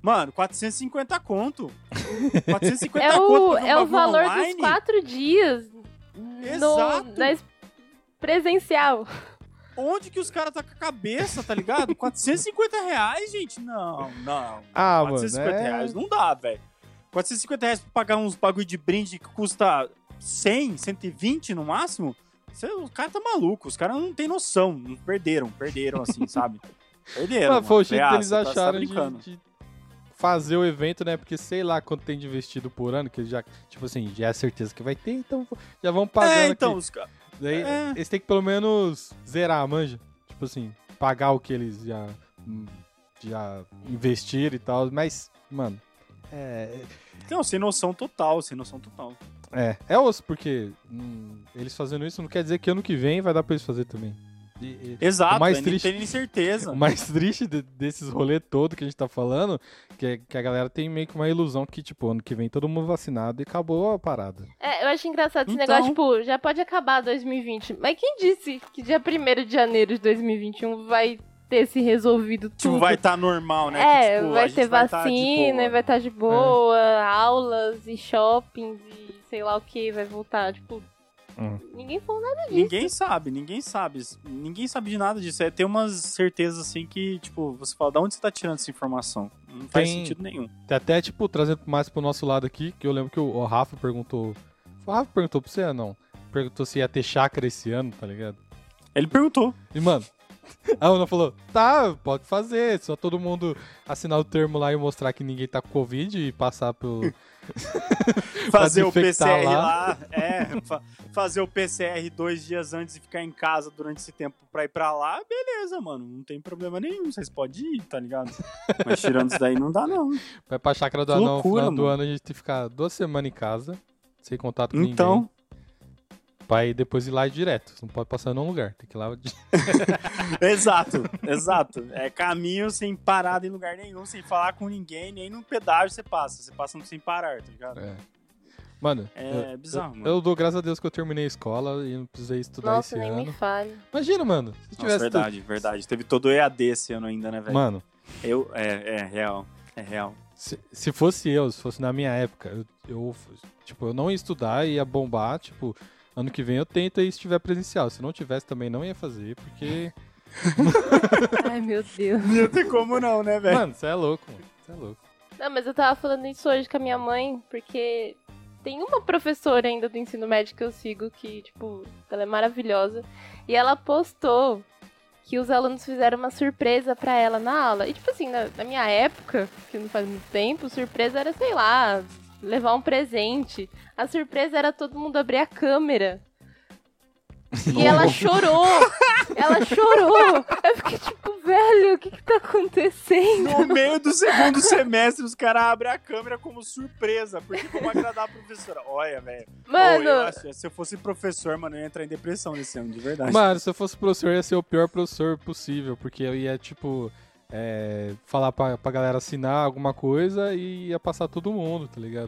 Mano, quatrocentos e cinquenta conto. quatrocentos e cinquenta É conto o, pra ver um é o bagulho valor online? dos quatro dias Exato. no, na es- presencial. Onde que os caras tá com a cabeça, tá ligado? quatrocentos e cinquenta reais, gente? Não, não. Ah, quatrocentos e cinquenta mano, é... reais não dá, velho. quatrocentos e cinquenta reais pra pagar uns bagulho de brinde que custa cem, cento e vinte no máximo? Cê, o cara tá maluco, os caras não tem noção. Não perderam, perderam assim, sabe? Perderam. Mas foi o mano. jeito Falei, que ah, eles cê tá- cê tá acharam brincando. de, de fazer o evento, né? Porque sei lá quanto tem de investido por ano, que eles já, tipo assim, já é certeza que vai ter, então já vão pagando É, então, aqui. os caras... Daí é. eles têm que pelo menos zerar, manja. Tipo assim, pagar o que eles já, hum, já investiram e tal, mas, mano, é... Não, sem noção total, sem noção total. É, é osso, porque hum, eles fazendo isso não quer dizer que ano que vem vai dar pra eles fazer também. E- e- Exato, o mais é, nem triste- tem nem certeza. O mais triste de- desses rolês todo que a gente tá falando, que, é- que a galera tem meio que uma ilusão que, tipo, ano que vem todo mundo vacinado e acabou a parada. É, eu acho engraçado esse Então- negócio, tipo, já pode acabar dois mil e vinte. Mas quem disse que dia primeiro de janeiro de dois mil e vinte e um vai ter se resolvido tudo? Tipo, vai estar normal, né? É, que, tipo, a vai gente ter vai tá de vacina, boa. vai estar de boa, aulas e shoppings e sei lá o que, vai voltar. Tipo, Hum. ninguém falou nada disso. Ninguém sabe, ninguém sabe. Ninguém sabe de nada disso. É ter umas certezas assim que, tipo, você fala, da onde você tá tirando essa informação? Não faz Tem- sentido nenhum. Tem até, tipo, trazendo mais pro nosso lado aqui, que eu lembro que o, o Rafa perguntou... O Rafa perguntou pra você, não? Perguntou se ia ter chácara esse ano, tá ligado? Ele perguntou. E, mano, a Ana falou, tá, pode fazer, só todo mundo assinar o termo lá e mostrar que ninguém tá com Covid e passar pelo... Fazer o desinfectar P C R lá. lá, é, fa- fazer o P C R dois dias antes e ficar em casa durante esse tempo pra ir pra lá, beleza, mano, não tem problema nenhum, vocês podem ir, tá ligado? Mas tirando isso daí não dá não. Vai pra chácara do Que anão, no loucura, final do mano. ano a gente tem que ficar duas semanas em casa, sem contato com Então, ninguém. Pra ir depois ir lá direto, você não pode passar em nenhum lugar, tem que ir lá... de- exato, exato. É caminho sem parar em lugar nenhum, sem falar com ninguém, nem no pedágio você passa, você passa sem parar, tá ligado? É. Mano, É eu, bizarro, eu, mano. eu dou graças a Deus que eu terminei a escola e não precisei estudar Nossa, esse nem ano. me fale. Imagina, mano, se Nossa, tivesse... verdade, verdade. Teve todo o E A D esse ano ainda, né, velho? Mano, Eu, é, é real, é real. se, se fosse eu, se fosse na minha época, eu, eu, tipo, eu não ia estudar, ia bombar, tipo, ano que vem eu tento aí se tiver presencial. Se não tivesse também não ia fazer, porque... Ai, meu Deus. Não tem como não, né, velho? Mano, você é louco, mano, você é louco. Não, mas eu tava falando isso hoje com a minha mãe, porque tem uma professora ainda do ensino médio que eu sigo que, tipo, ela é maravilhosa. E ela postou que os alunos fizeram uma surpresa pra ela na aula. E, tipo assim, na, na minha época, que não faz muito tempo, surpresa era, sei lá, levar um presente. A surpresa era todo mundo abrir a câmera. E ela chorou! Ela chorou! Eu fiquei tipo, velho, o que que tá acontecendo? No meio do segundo semestre, os caras abrem a câmera como surpresa, porque vão agradar a professora. Olha, velho. Mano, Pô, eu acho- se eu fosse professor, mano, eu ia entrar em depressão nesse ano, de verdade. Mano, se eu fosse professor, eu ia ser o pior professor possível, porque eu ia, tipo, é, falar pra, pra galera assinar alguma coisa e ia passar todo mundo, tá ligado?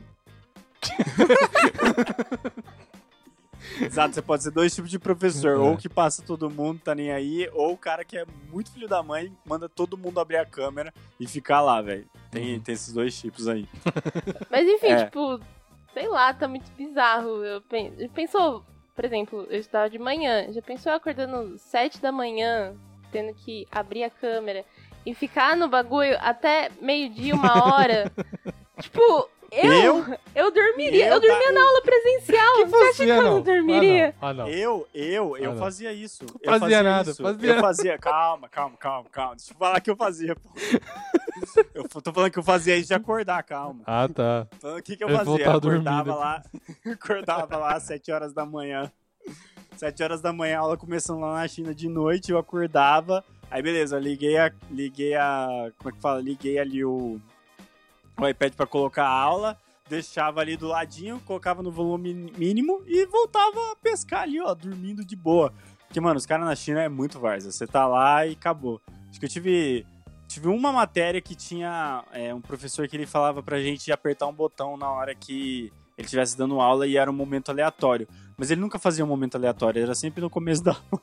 Exato, você pode ser dois tipos de professor. É. Ou o que passa todo mundo, tá nem aí, ou o cara que é muito filho da mãe, manda todo mundo abrir a câmera e ficar lá, velho. Tem, Uhum. tem esses dois tipos aí. mas enfim, É. tipo, sei lá, tá muito bizarro. Eu pen- eu pensou, por exemplo, eu estava de manhã, já pensou eu acordando sete da manhã, tendo que abrir a câmera e ficar no bagulho até meio-dia, uma hora? Tipo, eu, Eu? eu dormiria, eu, Eu, dormia tá- na aula presencial. Você acha que eu não dormiria? Ah, não. Ah, não. Eu, eu, eu Ah, não. fazia isso. Eu Fazia fazia nada, isso. fazia Eu fazia. Calma, calma, calma, calma. Deixa eu falar que eu fazia, pô. Eu tô falando que eu fazia isso de acordar, calma. Ah, tá. Então, o que que eu Ele fazia? voltava Eu acordava dormindo. lá, acordava lá às sete horas da manhã. sete horas da manhã, a aula começando lá na China de noite, eu acordava. Aí beleza, eu liguei a. Liguei a. Como é que fala? Liguei ali o. O iPad pra colocar a aula, deixava ali do ladinho, colocava no volume mínimo e voltava a pescar ali, ó, dormindo de boa. Porque, mano, os caras na China é muito várzea. Você tá lá e acabou. Acho que eu tive. Tive uma matéria que tinha é, um professor que ele falava pra gente apertar um botão na hora que ele estivesse dando aula e era um momento aleatório. Mas ele nunca fazia um momento aleatório, era sempre no começo da aula.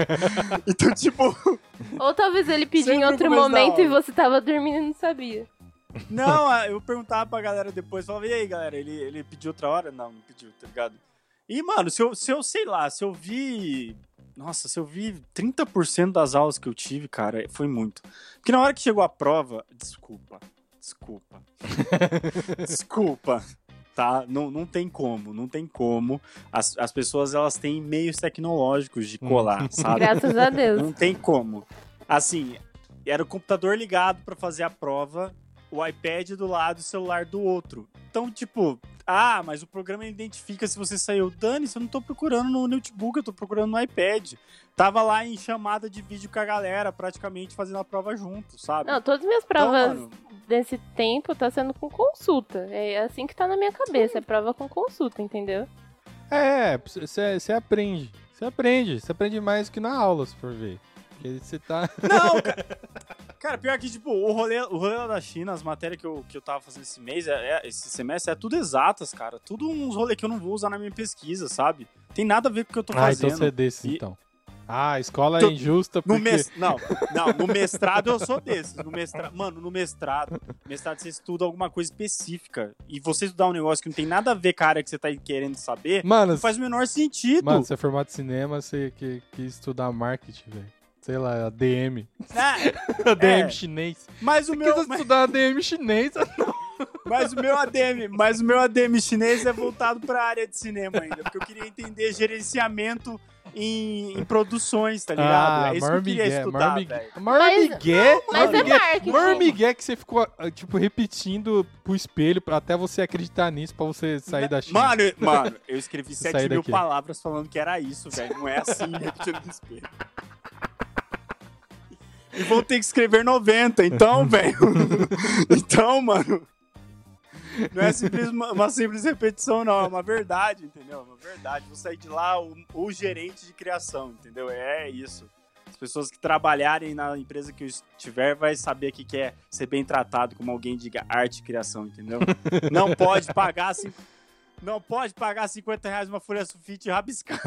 Então, tipo, Ou talvez ele pediu em Sempre no outro começo da momento e aula. você tava dormindo e não sabia. Não, eu perguntava pra galera depois, falava, e aí, galera, ele, ele pediu outra hora? Não, não pediu, tá ligado? E, mano, se eu, se eu, sei lá, se eu vi... Nossa, se eu vi trinta por cento das aulas que eu tive, cara, foi muito. Porque na hora que chegou a prova... Desculpa, desculpa. Desculpa, tá? Não, não tem como, não tem como. As, as pessoas, elas têm meios tecnológicos de colar, sabe? Graças a Deus. Não tem como. Assim, era o computador ligado pra fazer a prova, o iPad do lado e o celular do outro. Então, tipo, ah, mas o programa identifica se você saiu. Dane-se, eu não tô procurando no notebook, eu tô procurando no iPad. Tava lá em chamada de vídeo com a galera, praticamente fazendo a prova junto, sabe? Não, todas as minhas provas Então, mano, desse tempo tá sendo com consulta. É assim que tá na minha cabeça, é prova com consulta, entendeu? É, você aprende. Você aprende. Você aprende mais que na aula, se for ver. Porque você tá... Não, cara. Cara, pior que, tipo, o rolê, o rolê lá da China, as matérias que eu, que eu tava fazendo esse mês, é, é- esse semestre, é tudo exatas, cara. Tudo uns rolês que eu não vou usar na minha pesquisa, sabe? Tem nada a ver com o que eu tô Ah, fazendo. então você é desses, E- então. Ah, a escola Tô- é injusta No porque... mes... Não, não, no mestrado eu sou desses. No mestrado... Mano, no mestrado, mestrado você estuda alguma coisa específica. E você estudar um negócio que não tem nada a ver com a área que você tá querendo saber, Mano, não faz o menor sentido. mano, você é formado em cinema, você que- quis estudar marketing, velho. Sei lá, a D M. Ah, A D M É. chinês. mas o Você meu, quis mas, estudar a D M chinês? mas o meu A D M, mas o meu A D M chinês é voltado pra área de cinema ainda, porque eu queria entender gerenciamento em, em produções, tá ligado? Ah, é isso que eu queria Migué, estudar, maior Migué. velho. Maior Mas- Migué, mas é Migué, marketing. maior Migué que você ficou, ah, tipo, repetindo pro espelho pra até você acreditar nisso, pra você sair da China. Mano, mano, eu escrevi Sair sete mil daqui. palavras falando que era isso, velho. Não é assim, repetindo no espelho. E vou ter que escrever noventa, então, velho. Então, mano. Não é simples, uma, uma simples repetição, não. É uma verdade, entendeu? É uma verdade. Vou sair de lá o, o gerente de criação, entendeu? É isso. As pessoas que trabalharem na empresa que eu estiver vai saber o que que é ser bem tratado como alguém de arte e criação, entendeu? Não pode pagar assim. Não pode pagar cinquenta reais uma folha sulfite rabiscada.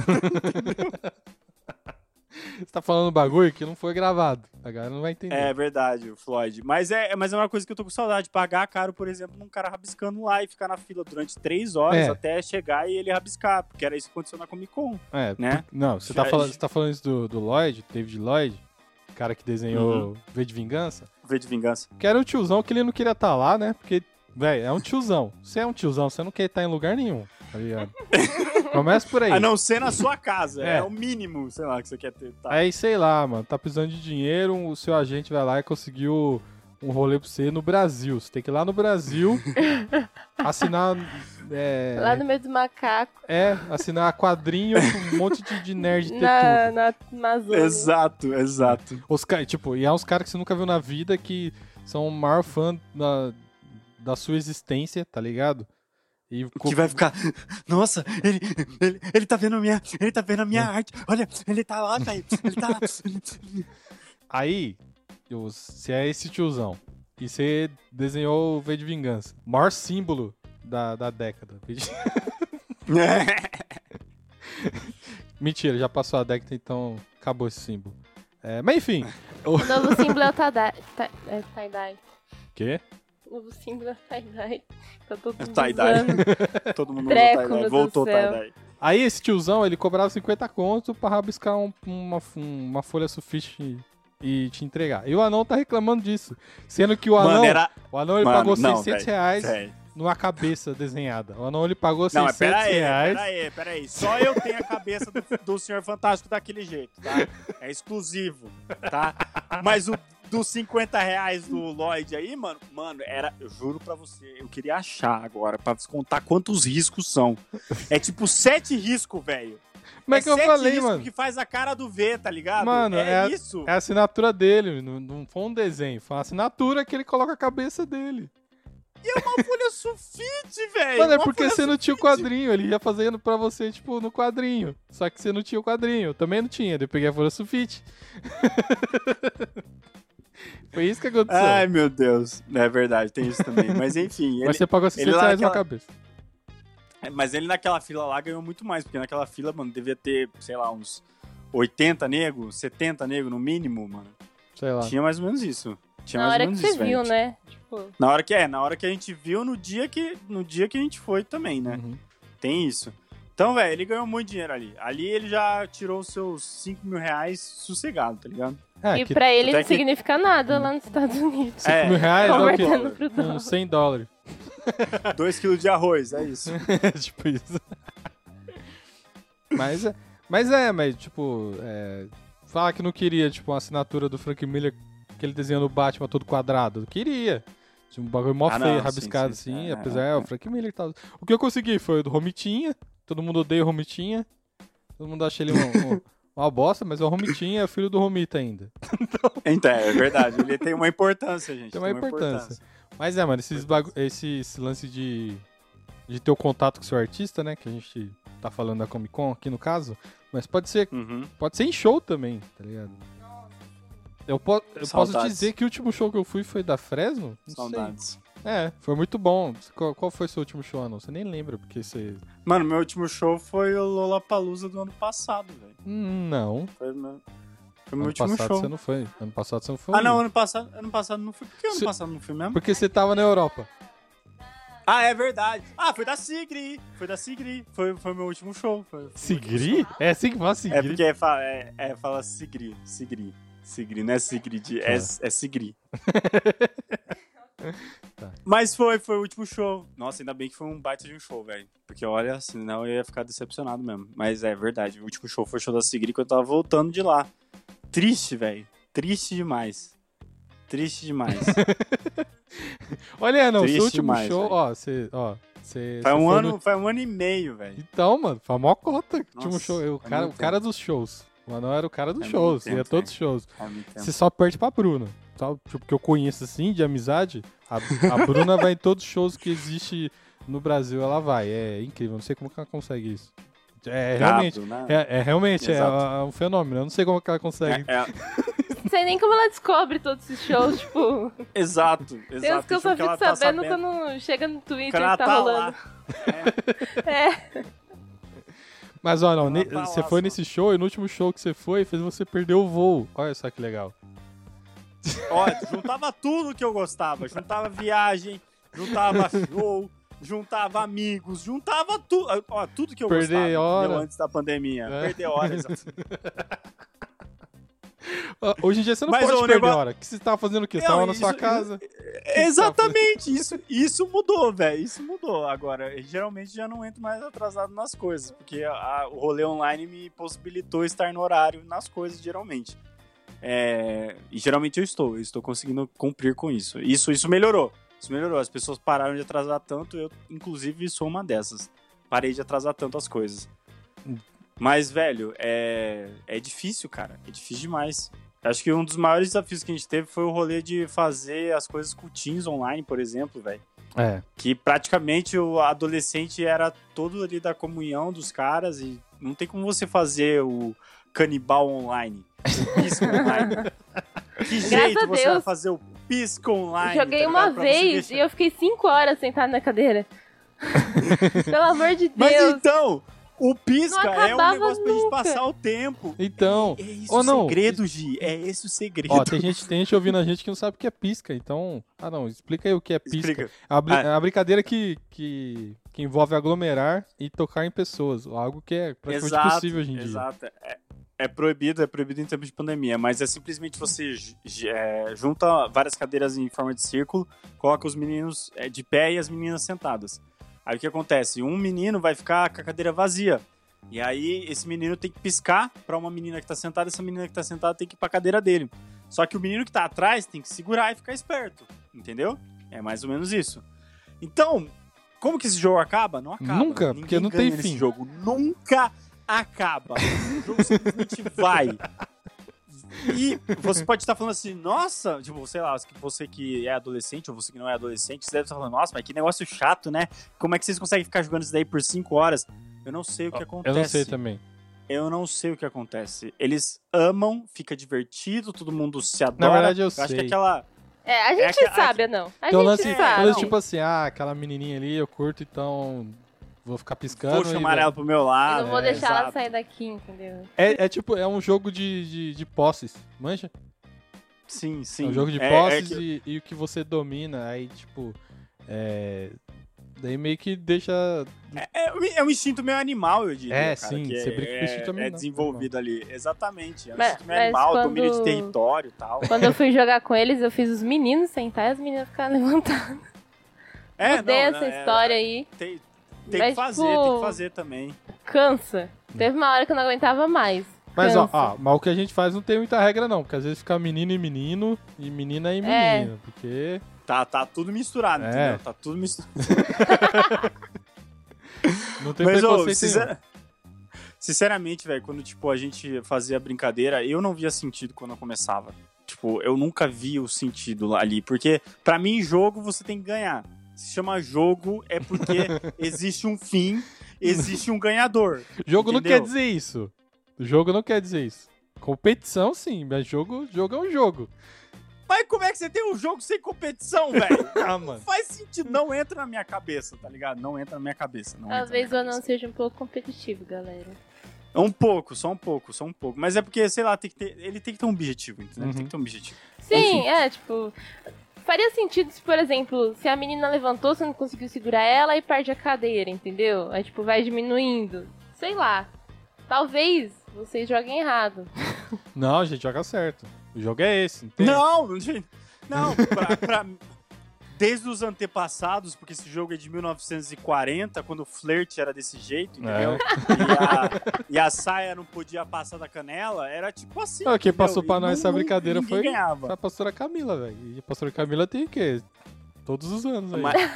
Você tá falando bagulho que não foi gravado. A galera não vai entender. É verdade, o Floyd. Mas é, mas é uma coisa que eu tô com saudade. Pagar caro, por exemplo, num cara rabiscando lá e ficar na fila durante três horas É. até chegar e ele rabiscar. Porque era isso que aconteceu na Comic Con. É, Né? por- não, você Já- tá, falando, você tá falando isso do, do Lloyd, David Lloyd, o cara que desenhou Uhum. V de Vingança, V de Vingança. que era um tiozão que ele não queria estar lá, né? Porque, velho, é um tiozão. Você é um tiozão, você não quer estar em lugar nenhum, tá ligado? Começa por aí. A não ser na sua casa. É. É. o mínimo, sei lá, que você quer ter. Tá. Aí, sei lá, mano, tá precisando de dinheiro, o seu agente vai lá e conseguiu um rolê pra você no Brasil. Você tem que ir lá no Brasil, assinar... É, Lá no meio dos macacos, é, assinar quadrinho com um monte de, de nerd ter na, tudo. na Amazônia. Exato, exato. Os, ca- tipo, e é uns caras que você nunca viu na vida que são o maior fã da, da sua existência, tá ligado? E Que vai ficar. Nossa, ele, ele, ele tá vendo a minha. Ele tá vendo a minha arte. Olha, ele tá lá, velho. Ele tá lá. Aí, eu- se é esse tiozão e você desenhou o V de Vingança, o maior símbolo da, da década. V de- Mentira, já passou a década, então acabou esse símbolo. É, mas enfim, O novo símbolo é o Tadai. Ta- é tie-dye. quê? O novo símbolo é o tie-dye. Tá todo mundo Tie-dye. usando. Todo mundo Treco, voltou, meu Deus voltou do céu. tie-dye. Aí esse tiozão, ele cobrava cinquenta conto pra rabiscar um- uma, uma folha sulfite e te entregar. E o anão tá reclamando disso. Sendo que o anão, Mano, era. o anão ele Mano, pagou não, seiscentos velho, reais Velho. numa cabeça desenhada. O anão ele pagou Não, mas seiscentos pera aí, reais. pera aí, pera aí. Só eu tenho a cabeça do, do Senhor Fantástico daquele jeito, tá? É exclusivo, tá? Mas o dos cinquenta reais do Lloyd aí, mano, mano, era, eu juro pra você, eu queria achar agora, pra contar quantos riscos são. É tipo sete riscos, velho. Como é que eu sete falei, riscos mano? que faz a cara do V, tá ligado? Mano, é, é a- isso. É a assinatura dele, não, não foi um desenho, foi uma assinatura que ele coloca a cabeça dele. Uma folha sulfite, velho. Mano, é uma porque folha você não tinha o sulfite. quadrinho, ele ia fazendo pra você, tipo, no quadrinho. Só que você não tinha o quadrinho, eu também não tinha, daí eu peguei a folha sulfite. Foi isso que aconteceu. Ai, meu Deus. É verdade, tem isso também. Mas enfim, ele, Mas você pagou seiscentos lá reais na naquela- cabeça. mas ele naquela fila lá ganhou muito mais, porque naquela fila, mano, devia ter, sei lá, uns oitenta negros, setenta negros no mínimo, mano. Sei lá. Tinha mais ou menos isso. Tinha Na mais hora ou que menos você isso, velho. viu, né? Tipo, Na hora que é, na hora que a gente viu, no dia que, no dia que a gente foi também, né? Uhum. Tem isso. Então, velho, ele ganhou muito dinheiro ali. Ali ele já tirou os seus cinco mil reais sossegado, tá ligado? É, e que pra ele até não que- significa nada lá nos Estados Unidos. É, mil reais dá o quê? Convertendo pro dólar. uns cem dólares. dois quilos de arroz, é isso. tipo isso. mas, é, mas é, mas tipo, é, fala que não queria, tipo, uma assinatura do Frank Miller, aquele desenho do Batman todo quadrado. Queria. Tinha um bagulho mó Ah, feio, não, rabiscado sim, sim, assim, é, apesar, é, é, é. o Frank Miller e tal. O que eu consegui foi o do Romitinha, todo mundo odeia o Romitinha, todo mundo acha ele um- um- uma bosta, mas o Romitinha é filho do Romita ainda. Então, é verdade. Ele tem uma importância, gente. Tem uma importância. Mas é, mano, esses bagu- esse, esse lance de, de ter o contato com o seu artista, né, que a gente tá falando da Comic Con aqui no caso, mas pode ser, Uhum. pode ser em show também, tá ligado? Eu, po eu posso Saudades. dizer que o último show que eu fui foi da Fresno? Não Saudades. sei. É, foi muito bom. Qual, qual foi o seu último show, não? Você nem lembra, porque você... Mano, meu último show foi o Lollapalooza do ano passado, velho. Hum, Não. Foi meu, foi meu Ano último passado show. você não foi. Ano passado você não foi. Ah, não, ano passado, ano passado não fui. Por que ano Se- passado não fui mesmo? Porque você tava na Europa. Ah, é verdade. Ah, foi da Sigri. Foi da Sigri. Foi, foi meu último show. Foi, foi meu último Sigri? show. É assim que fala Sigri. É porque é, fala, é, é, fala Sigri. Sigri. Sigri, não é Sigrid. É, Tá. é Sigri. Tá. Mas foi, foi o último show. Nossa, ainda bem que foi um baita de um show, velho. Porque olha, senão eu ia ficar decepcionado mesmo. Mas é verdade, o último show foi o show da Sigri quando eu tava voltando de lá. Triste, velho. Triste demais. Triste demais. Olha, não, Triste seu último demais, show, velho. ó, você, ó, você... Foi você um foi ano, no- foi um ano e meio, velho. Então, mano, foi a maior cota. Último Nossa, show, eu, o faz cara, o muito cara tempo. dos shows. O Anão era o cara dos Faz shows, muito ia tempo, todos os velho. shows. Faz muito tempo. Você só perde pra Bruna. Só, tipo, que eu conheço assim, de amizade, a, a Bruna vai em todos os shows que existe no Brasil, ela vai. É incrível, não sei como que ela consegue isso. É realmente, Gado, né? é, é realmente é, Exato. é um fenômeno. Eu não sei como que ela consegue. É, é, Não sei nem como ela descobre todos esses shows, tipo. exato, exato. Tem uns que eu Isso só ela fico tá sabendo quando chega no Twitter Quando ela que tá, tá rolando. lá. É. Mas olha, não, Ela ne- tá lá você foi só. nesse show e no último show que você foi, fez você perder o voo. Olha só que legal. Ó, juntava tudo que eu gostava. Juntava viagem, juntava show, juntava amigos, juntava tudo. Ó, tudo que eu Perder gostava hora. entendeu? Antes da pandemia. É. Perder horas. Ó, Hoje em dia você não Mas pode o perder negócio- hora. Que você tava fazendo o quê? Você Não, tava na isso- sua isso- casa. Exatamente, isso, isso mudou, velho. Isso mudou. Agora, geralmente já não entro mais atrasado nas coisas, porque a- o rolê online me possibilitou estar no horário nas coisas, geralmente. É, e geralmente eu estou, eu estou conseguindo cumprir com isso. Isso, isso melhorou. Isso melhorou. As pessoas pararam de atrasar tanto, eu, inclusive, sou uma dessas. Parei de atrasar tanto as coisas. Mas, velho, é, é difícil, cara. É difícil demais. Acho que um dos maiores desafios que a gente teve foi o rolê de fazer as coisas com teens online, por exemplo, velho. É. Que praticamente o adolescente era todo ali da comunhão dos caras e não tem como você fazer o canibal online, o pisco online. Que jeito a você vai Deus. fazer o pisco online? Joguei tá uma ligado? Pra você vez deixar- e eu fiquei cinco horas sentada na cadeira. Pelo amor de Mas Deus. então, o pisca Não é um acabava negócio pra gente nunca. passar o tempo. Então, É isso ou o não. segredo, Gi. É esse o segredo. Ó, tem gente, tem gente ouvindo a gente que não sabe o que é pisca, então... Ah, não, explica aí o que é pisca. Explica. É uma, bri- Ah. é uma brincadeira que, que, que envolve aglomerar e tocar em pessoas, algo que é praticamente Exato, possível hoje em dia. exato. É, é proibido, é proibido em tempos de pandemia, mas é simplesmente você j- j- é, junta várias cadeiras em forma de círculo, coloca os meninos é, de pé e as meninas sentadas. Aí o que acontece? Um menino vai ficar com a cadeira vazia. E aí esse menino tem que piscar pra uma menina que tá sentada, essa menina que tá sentada tem que ir pra cadeira dele. Só que o menino que tá atrás tem que segurar e ficar esperto, entendeu? É mais ou menos isso. Então, como que esse jogo acaba? Não acaba. Nunca, Ninguém porque não ganha tem nesse fim. jogo. Nunca acaba. O jogo simplesmente vai. E você pode estar falando assim, nossa, tipo, sei lá, você que é adolescente ou você que não é adolescente, você deve estar falando, nossa, mas que negócio chato, né? Como é que vocês conseguem ficar jogando isso daí por cinco horas? Eu não sei o que acontece. Eu não sei também. Eu não sei o que acontece. Eles amam, fica divertido, todo mundo se adora. Na verdade, eu acho sei. que aquela... É, a É gente aqua- sabe, não. A Tem um gente lance, é, sabe. um lance não. tipo assim, ah, aquela menininha ali eu curto, então vou ficar piscando. Vou e- chamar ela pro meu lado. Eu não vou é, deixar ela exato. sair daqui, entendeu? É, é tipo, é um jogo de, de, de posses, manja? sim, É sim. um jogo de É- é posses que- e, e o que você domina, aí, tipo, é... Daí meio que deixa... É, um- é um instinto meio animal, eu diria, É, cara, sim, que você brinca com o instinto é, animal, é desenvolvido ali. Exatamente. É um Mas- instinto meio mas animal, quando- domínio de território e tal. Quando eu fui jogar com eles, eu fiz os meninos sentar e as meninas ficaram levantadas. É, Mudei não, essa é- história aí. Tem, tem Mas, que fazer, tipo, tem que fazer também. Cansa. Teve uma hora que eu não aguentava mais. Mas, ó, Cansa. ó, mas o que a gente faz não tem muita regra, não. Porque às vezes fica menino e menino, e menina e É. menina. Porque... Tá, tá tudo misturado, É. entendeu? Tá tudo misturado. Não tem Mas, ô, preconceito sincer- sinceramente, velho, quando, tipo, a gente fazia a brincadeira, eu não via sentido quando eu começava. Tipo, eu nunca vi o sentido lá- ali. Porque, pra mim, jogo você tem que ganhar. Se chama jogo é porque existe um fim, existe um ganhador. Jogo não entendeu? quer dizer isso. O jogo não quer dizer isso. Competição, sim, mas jogo, jogo é um jogo. Mas como é que você tem um jogo sem competição, velho? Ah, Não mano. faz sentido, não entra na minha cabeça, tá ligado? Não entra na minha cabeça. Não entra na Talvez minha eu não cabeça. seja um pouco competitivo, galera. Um pouco, só um pouco, só um pouco. Mas é porque, sei lá, tem que ter, ele tem que ter um objetivo, entendeu? Uhum. Tem que ter um objetivo. Sim, Enfim. é, tipo. Faria sentido se, por exemplo, se a menina levantou, você não conseguiu segurar ela e perde a cadeira, entendeu? Aí, tipo, vai diminuindo. Sei lá. Talvez vocês joguem errado. Não, a gente joga certo. O jogo é esse. Não, tem... Não, não, gente, não pra, pra- desde os antepassados, porque esse jogo é de mil novecentos e quarenta, quando o flerte era desse jeito, entendeu? É. E, a, e a saia não podia passar da canela, era tipo assim. Ah, quem entendeu? passou pra E nós não- essa brincadeira ninguém foi ganhava. a pastora Camila, velho. E a pastora Camila tem o quê? Todos os anos aí. Mas-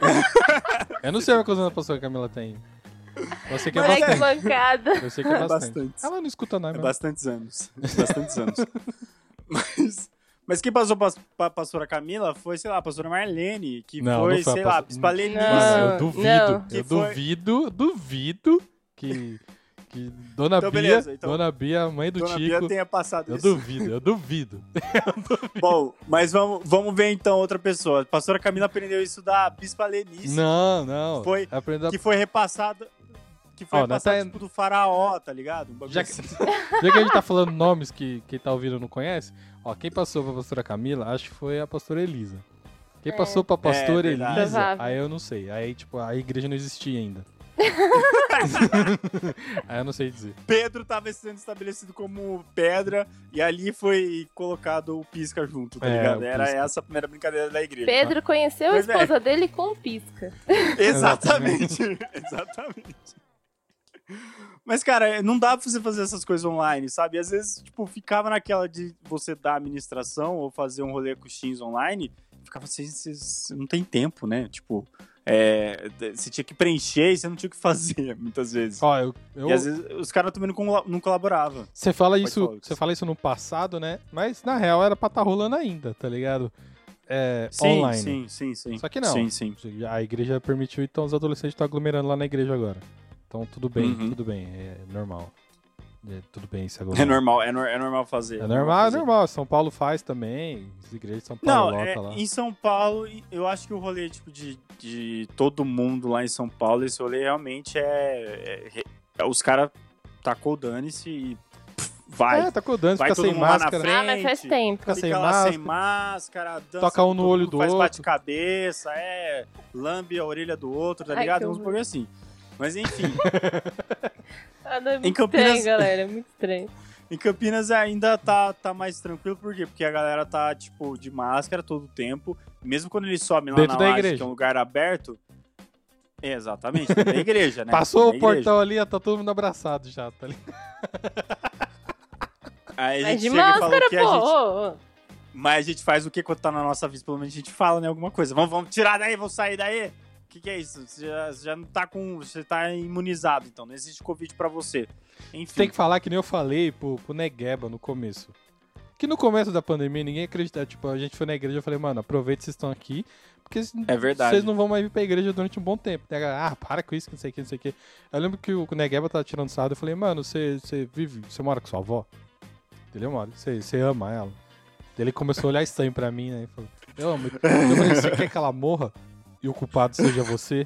Eu não sei quantos anos a pastora Camila tem. Eu sei que é Mas Olha que bastante. bancada. Eu sei que é É bastante. bastante. Ela não escuta nós É mesmo. bastantes anos. Bastantes anos. Mas, mas quem passou pra, pra pastora Camila foi, sei lá, a pastora Marlene, que Não, foi, não foi a sei lá, pastora- Bispa Lenise. Mano, eu Não, duvido. não. Que Eu foi- duvido, duvido que, que Dona Então, Bia, beleza, então- Dona Bia, mãe do Dona Tico, Bia tenha passado eu isso. duvido, eu duvido. Bom, mas vamos, vamos ver então outra pessoa. A pastora Camila aprendeu isso da Bispa Lenice, Não, não. Foi Aprenda... que foi repassada. Que foi Ó, repassada, nós tá- tipo, do faraó, tá ligado? Um bagulho Já que, assim. já que a gente tá falando nomes que quem tá ouvindo não conhece, ó, quem passou pra pastora Camila, acho que foi a pastora Elisa. Quem É. passou pra pastora É, verdade. Elisa, Provável. aí eu não sei. Aí, tipo, a igreja não existia ainda. Aí eu não sei dizer. Pedro tava sendo estabelecido como pedra e ali foi colocado o pisca junto, tá É, ligado? o Era pisca. essa a primeira brincadeira da igreja. Pedro conheceu Pois a é. esposa dele com um pisca. Exatamente. Exatamente. Mas, cara, não dá pra você fazer essas coisas online, sabe? Às vezes, tipo, ficava naquela de você dar administração ou fazer um rolê com X online, ficava assim, você você não tem tempo, né? Tipo, é, você tinha que preencher e você não tinha o que fazer, muitas vezes. Ó, eu, eu- E às vezes os caras também não, colo- não colaboravam. Você fala Pode isso, falar, Lucas. você fala isso no passado, né? Mas na real era pra tá rolando ainda, tá ligado? É, Sim, online. sim, sim, sim. Só que não. Sim, sim. A igreja permitiu, então os adolescentes estão aglomerando lá na igreja agora. Então tudo bem, Uhum. tudo bem, é normal. É, tudo bem se É aglomerar. normal, é, nor- é normal fazer. É normal, é fazer. normal. São Paulo faz também. As igrejas de São Paulo Não, lota é, lá. em São Paulo, eu acho que o rolê tipo, de, de todo mundo lá em São Paulo, esse rolê realmente é. é- é- os caras tacou o dane-se e pff, vai. É, tá codando, Vai fica todo sem mundo lá na máscara. frente. Ah, mas faz tempo. Fica Fica sem lá máscara. sem máscara, dança Toca um com no todo olho mundo, do faz outro. bate-cabeça, é. Lambe a orelha do outro, tá Ai, ligado? que Uns horror. bagulho assim. Mas enfim, Ah, não, é Em muito Campinas- estranho, galera. É muito estranho. em Campinas ainda tá, tá mais tranquilo, por quê? Porque a galera tá, tipo, de máscara todo o tempo. Mesmo quando eles sobem lá Dentro na da laje, igreja. que é um lugar aberto. É, exatamente, dentro da igreja, né? Passou Dentro o da igreja. portão ali, ó, tá todo mundo abraçado já, tá ligado? Aí a Mas gente de chega e fala máscara, o que pô. a gente... ô, ô. Mas a gente faz o que quando tá na nossa vida, pelo menos a gente fala, né? Alguma coisa. Vamos, vamos tirar daí, vamos sair daí. O que, que é isso? Você já, você já não tá com. Você tá imunizado, então. Não existe Covid pra você. Enfim. Tem que falar que nem eu falei pro, pro Negueba no começo. Que no começo da pandemia ninguém acreditava. Tipo, a gente foi na igreja e eu falei, mano, aproveita que vocês estão aqui. Porque É verdade. vocês não vão mais vir pra igreja durante um bom tempo. Tem a galera, ah, para com isso, que não sei o que, não sei o que. Eu lembro que o Negueba tava tirando sarro. Eu falei, mano, você, você vive, você mora com sua avó? Ele mora, você, você ama ela. Ele começou a olhar estranho pra mim, né? E falou, eu amo. Eu falei, você quer que ela morra e o culpado seja você?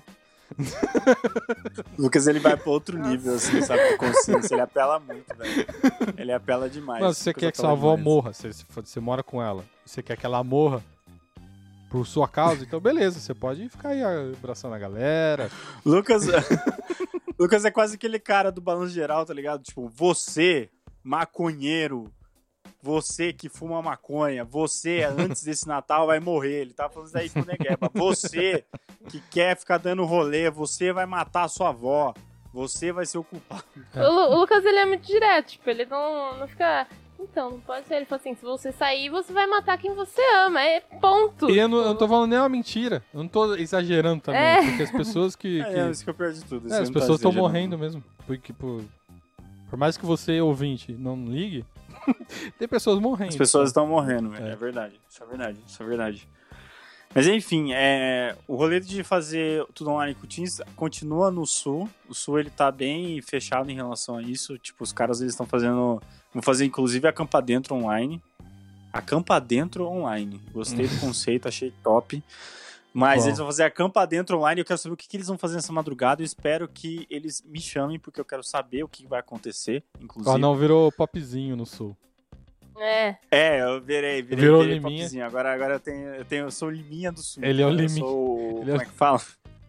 O Lucas, ele vai pra outro nível, assim, sabe? Com consciência. Ele apela muito, velho. Ele apela demais. Não, se você Lucas quer que apela sua avó demais. morra, você, você mora com ela, você quer que ela morra por sua causa, então beleza, você pode ficar aí abraçando a galera. Lucas... Lucas é quase aquele cara do balanço geral, tá ligado? Tipo, você, maconheiro, você que fuma maconha, você, antes desse Natal, vai morrer. Ele tá falando isso aí com o Negueba. Você que quer ficar dando rolê, você vai matar a sua avó. Você vai ser o culpado. O, Lu- o Lucas, ele é muito direto, tipo, ele não, não fica... Então, não pode ser. Ele fala assim, se você sair, você vai matar quem você ama. É ponto. E eu não, eu não tô falando nem uma mentira, eu não tô exagerando também, É. porque as pessoas que... que- É, isso que eu perdi tudo. é, você as não tá pessoas estão exagerando. morrendo mesmo, porque, por, por mais que você, ouvinte, não ligue, tem pessoas morrendo. As pessoas estão morrendo, velho. É. É. verdade. Isso é verdade. Isso é verdade. Mas enfim, é, o rolê de fazer tudo online com o Teams continua no Sul. O Sul, ele tá bem fechado em relação a isso. Tipo, os caras, eles estão fazendo... Vão fazer, inclusive, Acampa Dentro online. Acampa Dentro online. Gostei do conceito, achei top. Mas Bom. eles vão fazer Acampa Dentro online. Eu quero saber o que, que eles vão fazer nessa madrugada. Eu espero que eles me chamem, porque eu quero saber o que vai acontecer, inclusive. Ó, não, virou popzinho no Sul. É. É, eu virei, virei, Virou virei Liminha. popzinho. Agora, agora eu tenho, eu tenho, eu sou o Liminha do Sul. Ele é o Eu Liminha. sou o- Ele é- Como é que fala?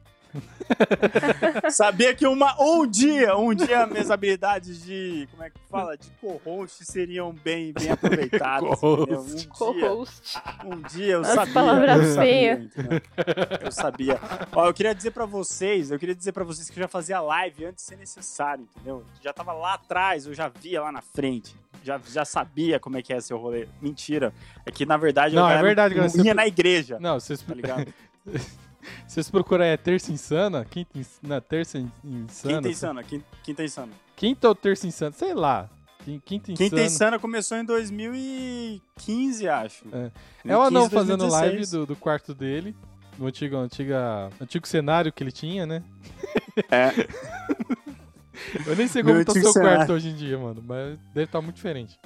Sabia que uma, um dia, um dia minhas habilidades de, como é que fala? De co-host seriam bem, bem aproveitadas. entendeu? Um dia, Co-host. um dia eu As sabia. palavras eu sabia, feias. entendeu? Eu sabia. Ó, eu queria dizer pra vocês, eu queria dizer pra vocês que eu já fazia live antes de ser necessário, entendeu? Já tava lá atrás, eu já via lá na frente. Já, já sabia como é que é seu rolê. Mentira. É que, na verdade, Não, eu é era- verdade, cara, eu você- ia na igreja, Não, vocês... tá ligado? Vocês procuram aí, é Terça Insana? Quinta, ins- não, Terça Insana? Quinta Insana, Quinta, Quinta Insana. Quinta ou Terça Insana? Sei lá. Quin- Quinta Insana. Quinta Insana começou em dois mil e quinze, acho. É. É o anão fazendo live dois mil e dezesseis. do, do quarto dele, no antigo, antiga, antigo cenário que ele tinha, né? É. Eu nem sei Meu como tá o antigo seu quarto cenário. hoje em dia, mano, mas deve estar muito diferente.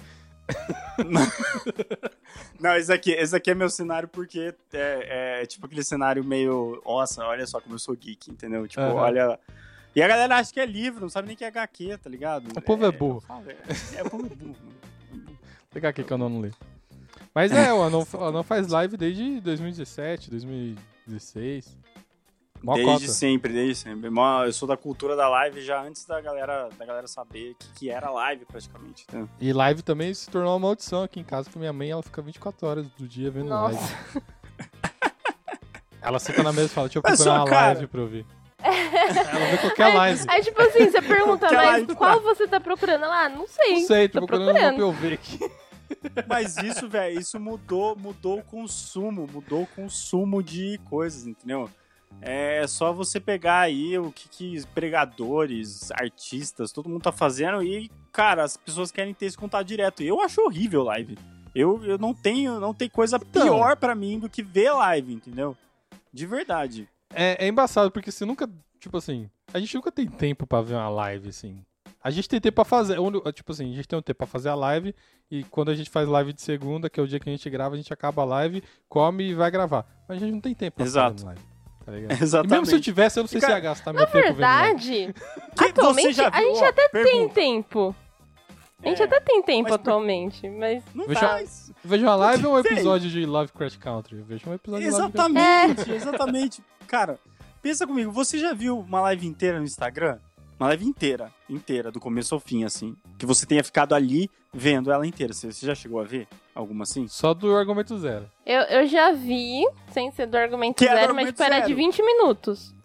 Não, esse aqui, esse aqui é meu cenário porque é, é tipo aquele cenário meio... Nossa, olha só como eu sou geek, entendeu? Tipo, Aham. olha... E a galera acha que é livro, não sabe nem que é H Q, tá ligado? O povo é burro. eu falo, É, é, o povo é burro. mano. Vou pegar aqui que eu não leio. Mas é, o anão, o anão faz live desde dois mil e dezessete, dois mil e dezesseis. Mó Desde cota. sempre, desde sempre. Mó- Eu sou da cultura da live já antes da galera, da galera saber o que, que era live, praticamente. Entendeu? E live também se tornou uma maldição aqui em casa, porque minha mãe ela fica vinte e quatro horas do dia vendo Nossa. live. Ela senta na mesa e fala, deixa eu Mas procurar só, uma cara. live pra eu ver. Ela vê qualquer live. Aí, tipo assim, você pergunta, Que mas live, qual tá? você tá procurando? Ela, ah, não sei. Não sei, tô, tô procurando uma pra procurando. eu ver aqui. Mas isso, velho, isso mudou, mudou o consumo, mudou o consumo de coisas, entendeu? É só você pegar aí o que, que pregadores, artistas, todo mundo tá fazendo e, cara, as pessoas querem ter esse contato direto. Eu acho horrível live. Eu, eu não tenho, não tem coisa Então. pior pra mim do que ver live, entendeu? De verdade. É, é embaçado, porque você nunca, tipo assim, a gente nunca tem tempo pra ver uma live, assim. A gente tem tempo pra fazer, onde- tipo assim, a gente tem um tempo pra fazer a live, e quando a gente faz live de segunda, que é o dia que a gente grava, a gente acaba a live, come e vai gravar. Mas a gente não tem tempo pra Exato. fazer live, tá ligado? Exatamente. E mesmo se eu tivesse, eu não sei E, se cara, ia gastar Na meu tempo vendo live. verdade, Que- atualmente, você já a viu, gente ó, até tem pergunta. tempo. A gente É, até tem tempo mas por- atualmente, mas... Não Veja- faz. Vejo uma live ou um Tem. episódio de Lovecraft Country? Eu vejo um episódio de Lovecraft Country. Exatamente, exatamente. Cara, pensa comigo, você já viu uma live inteira no Instagram? Uma live inteira, inteira, do começo ao fim, assim. Que você tenha ficado ali vendo ela inteira. Você, você já chegou a ver alguma assim? Só do argumento zero. Eu, eu já vi, sem ser do argumento Que é do zero, mas argumento tipo, era de zero. vinte minutos.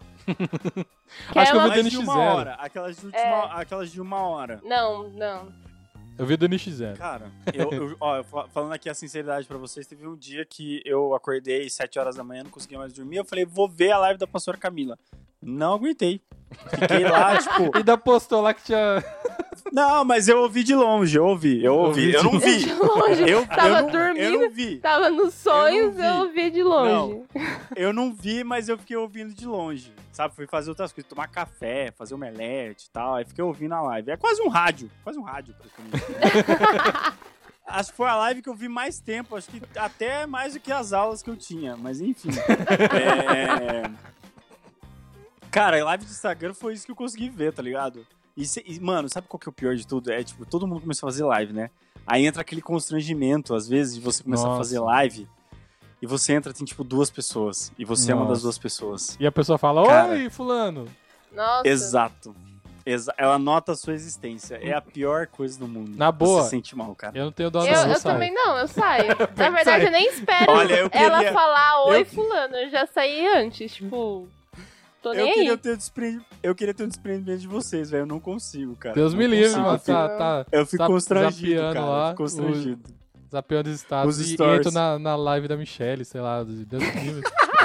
que Acho é que eu uma... vi do Mais de uma N X zero. hora. Aquelas de, última, É. aquelas de uma hora. Não, não. Eu vi do N X zero. Cara, eu, eu- ó, eu fa- falando aqui a sinceridade pra vocês, teve um dia que eu acordei sete horas da manhã, não conseguia mais dormir. Eu falei, vou ver a live da pastora Camila. Não aguentei. Fiquei lá, tipo... E ainda postou lá que tinha... Não, mas eu ouvi de longe, eu ouvi, eu ouvi. Eu não vi. De longe, Eu, tava eu não, dormindo, Eu não vi. tava nos sonhos, vi. eu ouvia de longe. Eu não vi, mas eu fiquei ouvindo de longe. Sabe? Fui fazer outras coisas, tomar café, fazer omelete e tal. Aí fiquei ouvindo a live. É quase um rádio. Quase um rádio, praticamente. Acho que foi a live que eu vi mais tempo. Acho que até mais do que as aulas que eu tinha. Mas enfim. É... Cara, a live do Instagram foi isso que eu consegui ver, tá ligado? E, cê- e, mano, sabe qual que é o pior de tudo? É, tipo, todo mundo começou a fazer live, né? Aí entra aquele constrangimento, às vezes, de você começar Nossa. a fazer live e você entra, tem, tipo, duas pessoas. E você é uma das Nossa. duas pessoas. E a pessoa fala, Cara. oi, fulano. Nossa. Exato. Exa- Ela nota a sua existência. É a pior coisa do mundo. Na boa. Você se sente mal, cara. Eu não tenho dó Eu, não, eu saio. também não, eu saio. Na verdade, eu nem espero Olha, eu ela queria- falar oi, eu- fulano. Eu já saí antes, tipo. Tô nem Eu queria, aí. ter o despre... eu queria ter o desprendimento de vocês, velho. Eu não consigo, cara. Deus Não me livre, consigo. mano. Nossa. Tá, tá Eu fico Tá constrangido, zapeando cara. lá, Eu fico constrangido. zapeando os status Os e stories. entro na, na live da Michelle, sei lá. Deus me livre.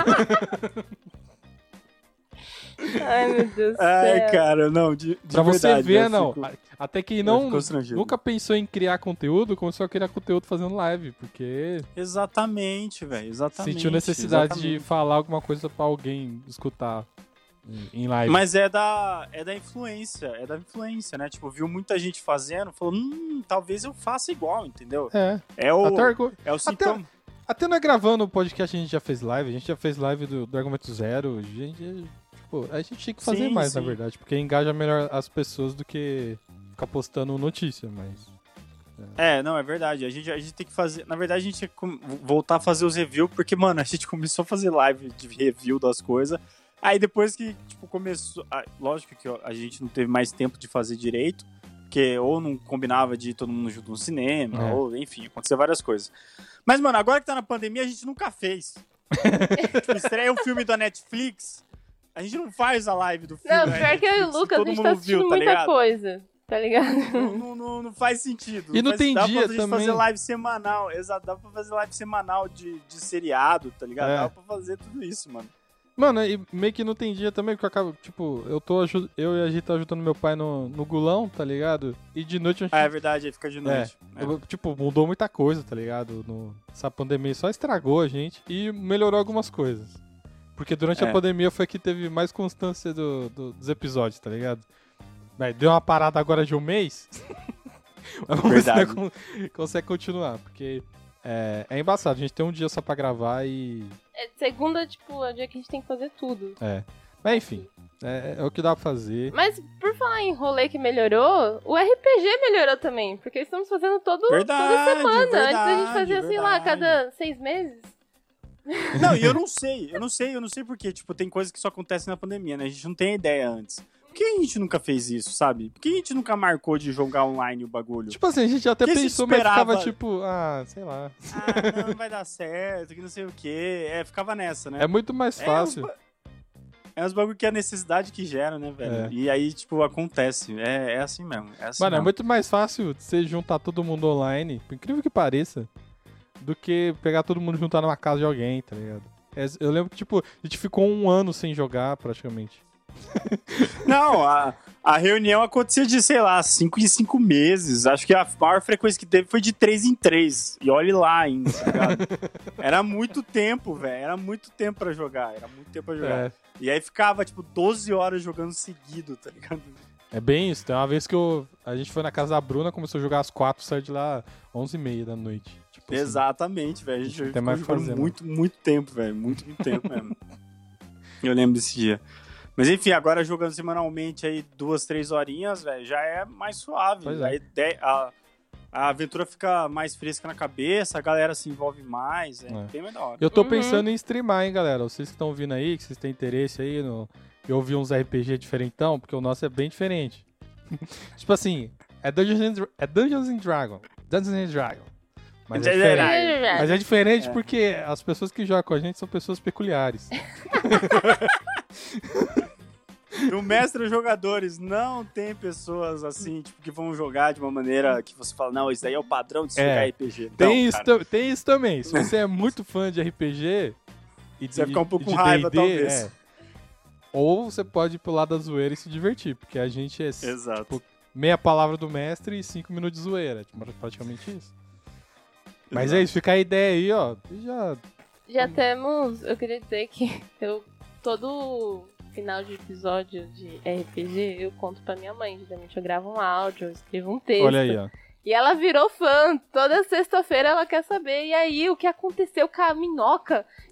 Ai, meu Deus do Ai, céu. cara, não, de, de Pra você verdade, ver, eu não. fico- a- Até quem eu não fico constrangido. nunca pensou em criar conteúdo, começou a criar conteúdo fazendo live, porque Exatamente, velho, exatamente. sentiu necessidade de exatamente. falar alguma coisa pra alguém escutar em- em live. Mas é da, é da influência, é da influência, né? Tipo, viu muita gente fazendo, falou, hum, talvez eu faça igual, entendeu? É. É o, Até, argu- é o sintoma. até nós gravando o podcast a gente já fez live, a gente já fez live do, do Argumento Zero. A gente, tipo, a gente tinha que fazer Sim, mais, sim. na verdade, porque engaja melhor as pessoas do que ficar postando notícia, mas. É, não, é verdade. A gente, a gente tem que fazer. Na verdade, a gente tinha que com- voltar a fazer os reviews, porque, mano, a gente começou a fazer live de review das coisas. Aí depois que, tipo, começou. ah, Lógico que ó, a gente não teve mais tempo de fazer direito, porque ou não combinava de ir todo mundo junto no cinema, É. ou, enfim, aconteceu várias coisas. Mas, mano, agora que tá na pandemia, a gente nunca fez. Tipo, estreia um filme da Netflix, a gente não faz a live do filme. Não, da pior que eu e o Netflix, Lucas, a todo gente mundo tá assistindo viu, tá muita ligado? coisa, tá ligado? Não, não, não, não faz sentido. E não faz, tem dá dia pra gente também. fazer live semanal. Exato, dá pra fazer live semanal de, de seriado, tá ligado? É. Dá pra fazer tudo isso, mano. Mano, e meio que não tem dia também, porque eu acabo, tipo, eu tô aju- eu e a gente tá ajudando meu pai no, no gulão, tá ligado? E de noite a gente. Ah, é verdade, aí fica de noite. É. Eu, tipo, mudou muita coisa, tá ligado? No, essa pandemia só estragou a gente e melhorou algumas coisas. Porque durante É. a pandemia foi que teve mais constância do- do- dos episódios, tá ligado? Mas deu uma parada agora de um mês. Mas vamos ver se Verdade. nós con- consegue continuar, porque é, é embaçado. A gente tem um dia só pra gravar e. É, segunda, tipo, é o dia que a gente tem que fazer tudo. É. Mas enfim, é, é o que dá pra fazer. Mas por falar em rolê que melhorou, o R P G melhorou também. Porque estamos fazendo todo, Verdade, toda semana. Antes a gente verdade, fazia, sei lá, verdade. cada seis meses. Não, e eu não sei, eu não sei, eu não sei porque, tipo, tem coisas que só acontecem na pandemia, né? A gente não tem ideia antes. Por que a gente nunca fez isso, sabe? Por que a gente nunca marcou de jogar online o bagulho? Tipo assim, a gente até Que a gente pensou, mas esperava- ficava tipo, ah, sei lá. Ah, não, não vai dar certo, que não sei o quê. É, ficava nessa, né? É muito mais É, fácil. uns ba- É uns bagulho que é a necessidade que gera, né, velho? É. E aí, tipo, acontece. É, é assim mesmo. É assim Mano, é mesmo. muito mais fácil você juntar todo mundo online, por incrível que pareça, do que pegar todo mundo e juntar numa casa de alguém, tá ligado? É, eu lembro que, tipo, a gente ficou um ano sem jogar, praticamente. Não, a, a reunião acontecia de, sei lá, cinco em cinco meses. Acho que a maior frequência que teve foi de três em três. E olhe lá ainda, tá ligado? Era muito tempo, velho. Era muito tempo pra jogar. Era muito tempo pra jogar. É, E aí ficava, tipo, doze horas jogando seguido, tá ligado? é bem isso. Tem uma vez que eu, a gente foi na casa da Bruna, começou a jogar às quatro, saiu de lá onze e meia da noite. Tipo assim. Exatamente, velho. A gente Não tem ficou mais o que jogando fazer, muito, muito tempo, velho. Muito, muito tempo mesmo. Eu lembro desse dia. Mas enfim, agora jogando semanalmente aí duas, três horinhas, velho, já é mais suave. Pois é. A, ideia, a, a aventura fica mais fresca na cabeça, a galera se envolve mais, é, É. bem mais da hora. Eu tô Uhum. pensando em streamar, hein, galera. Vocês que estão ouvindo aí, que vocês têm interesse aí no... Eu ouvi uns R P G diferentão, porque o nosso é bem diferente. Tipo assim, é Dungeons and, Dra- é Dungeons and Dragons. Dungeons and Dragons. Mas é Dungeons and diferente. Mas é diferente É. porque as pessoas que jogam com a gente são pessoas peculiares. No Mestre Jogadores não tem pessoas assim, tipo, que vão jogar de uma maneira que você fala, não, isso daí é o padrão de se É. jogar R P G. Tem, Não, isso, cara. tam- tem isso também. Se você é muito fã de R P G e Você vai de- ficar um pouco de com raiva, D e D, talvez. é. Ou você pode ir pro lado da zoeira e se divertir, porque a gente é Exato. tipo, meia palavra do mestre e cinco minutos de zoeira. Tipo, praticamente isso. Mas Exato. é isso, fica a ideia aí, ó. E já. Já temos, eu queria dizer que eu, todo final de episódio de R P G, eu conto pra minha mãe. Geralmente eu gravo um áudio, eu escrevo um texto. Olha aí, ó. E ela virou fã. Toda sexta-feira ela quer saber. E aí, o que aconteceu com a minhoca?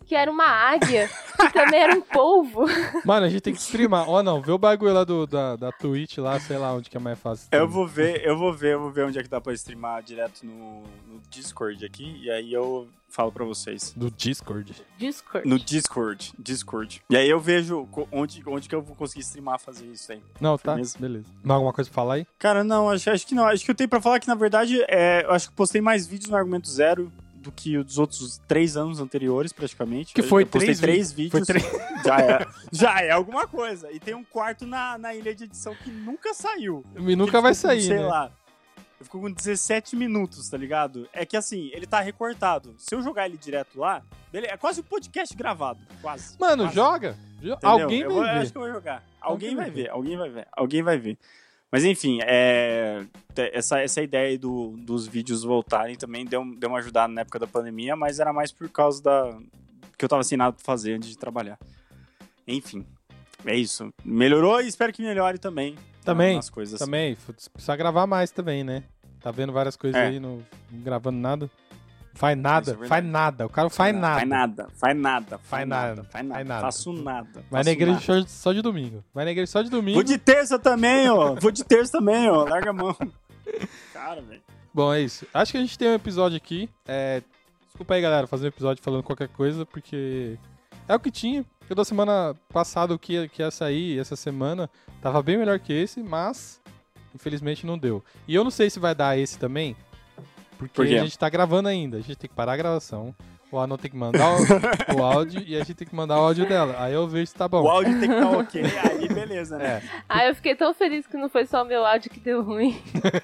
que era uma águia, que também era um polvo. Mano, a gente tem que streamar. Ó, não, vê o bagulho lá do, da, da Twitch lá, sei lá onde que é mais fácil. Eu vou ver, eu vou ver, eu vou ver onde é que dá pra streamar direto no, no Discord aqui, e aí eu falo pra vocês. Do Discord. Discord. No Discord, Discord. E aí eu vejo co- onde, onde que eu vou conseguir streamar fazer isso aí. Não, tá, Firmeza. beleza. Mais alguma coisa pra falar aí? Cara, não, acho, acho que não. Acho que eu tenho pra falar que, na verdade, é, eu acho que postei mais vídeos no Argumento Zero do que os outros três anos anteriores, praticamente. Que Eu- foi eu postei três três vídeos. vídeos. Foi três. Já é, já é alguma coisa. E tem um quarto na, na ilha de edição que nunca saiu. E nunca vai Ele ficou com, sair, sei né? lá. Ele ficou com dezessete minutos, tá ligado? É que assim, ele tá recortado. Se eu jogar ele direto lá, beleza, é quase um podcast gravado. Quase. Mano, quase. joga. Jo- Entendeu? Alguém eu vai vou, ver. Acho que eu vou jogar. Alguém, Alguém vai vai ver, alguém vai ver, alguém vai ver. Mas enfim, é, te- essa, essa ideia aí do, dos vídeos voltarem também deu, deu uma ajudada na época da pandemia, mas era mais por causa da que eu tava sem nada pra fazer antes de trabalhar. Enfim, é isso. Melhorou e espero que melhore também. Também, Nas coisas. Também, f- precisa gravar mais também, né? Tá vendo várias coisas É. aí, não não gravando nada. Faz nada, Isso é verdade. faz nada. O cara não faz nada. Faz nada, faz nada, Faz nada, faz nada, faz nada. faço nada. Vai faço na igreja nada. só de- só de domingo. Vai na igreja só de domingo. Vou de terça também, ó. Vou de terça também, ó. Larga a mão. Cara, velho. Bom, é isso. Acho que a gente tem um episódio aqui. É... Desculpa aí, galera, fazer um episódio falando qualquer coisa, porque é o que tinha. Eu da semana passada, o que ia, que ia sair essa semana, tava bem melhor que esse, mas infelizmente não deu. E eu não sei se vai dar esse também, porque Por quê? a gente tá gravando ainda. A gente tem que parar a gravação. O Anon tem que mandar o, o áudio e a gente tem que mandar o áudio dela. Aí eu vejo se tá bom. O áudio tem que estar ok, aí beleza, né? É. Ah, eu fiquei tão feliz que não foi só o meu áudio que deu ruim.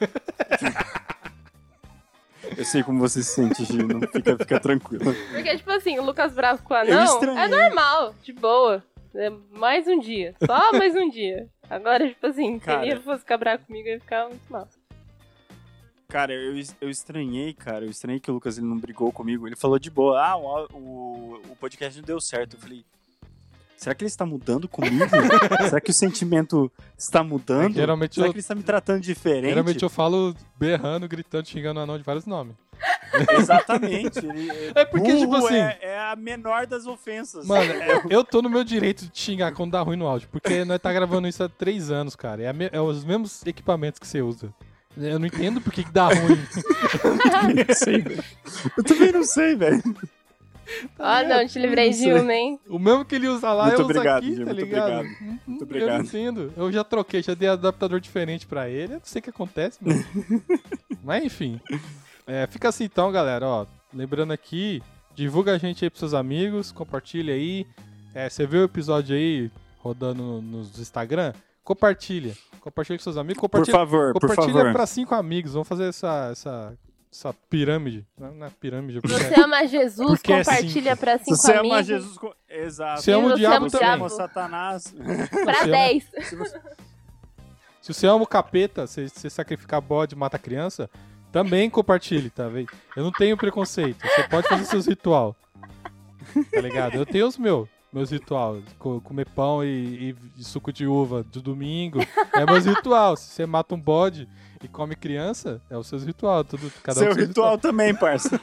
Eu sei como você se sente, Gino. Fica, fica tranquilo. Porque, tipo assim, o Lucas Bravo com o Eu anão estranhei. é normal, de boa. É mais um dia. Só mais um dia. Agora, tipo assim, Cara. se ele fosse cabrar comigo, ia ficar muito mal. Cara, eu, eu estranhei, cara. Eu estranhei que o Lucas ele não brigou comigo. Ele falou de boa. Ah, o, o, o podcast não deu certo. Eu falei, será que ele está mudando comigo? Será que o sentimento está mudando? Geralmente Será eu- que ele está me tratando diferente? Geralmente eu falo berrando, gritando, xingando o Anão de vários nomes. Exatamente. Ele, É porque, burro tipo assim- É, é a menor das ofensas. Mano, É, eu tô no meu direito de xingar quando dá ruim no áudio, porque nós tá gravando isso há três anos, cara. É, a me- é os mesmos equipamentos que você usa. Eu não entendo por que, que dá ruim. não sei, velho. Eu também não sei, velho. Ó, não, te livrei de uma, hein? O mesmo que ele usa lá, Muito eu uso obrigado, aqui, Gil, tá muito ligado? obrigado. Hum, Muito Eu obrigado. não entendo. Eu já troquei, já dei adaptador diferente pra ele. Eu não sei o que acontece, mano. Mas enfim. É, fica assim então, galera. Ó, lembrando aqui, divulga a gente aí pros seus amigos, compartilha aí. É, você viu o episódio aí rodando no- nos Instagram? Compartilha. Compartilha com seus amigos. Por Compartilha, favor, por compartilha favor. pra cinco amigos. Vamos fazer essa, essa, essa pirâmide. Não, não é pirâmide. porque- Você ama Jesus, Porque é compartilha pra Se cinco você amigos. ama Jesus... com- Exato. Você ama o Você diabo ama o Você também. diabo. ama Satanás. Pra Você ama- dez. Se você- Se você ama o capeta, você, você sacrificar bode e mata criança, também compartilhe, tá vendo? Eu não tenho preconceito. Você pode fazer seus ritual. Tá ligado? Eu tenho os meus. Meus ritual. Co- comer pão e, e- e suco de uva do domingo. É meus ritual. Se você mata um bode e come criança, é os seus ritual. Tudo, cada um Seu com seus ritual também, parça.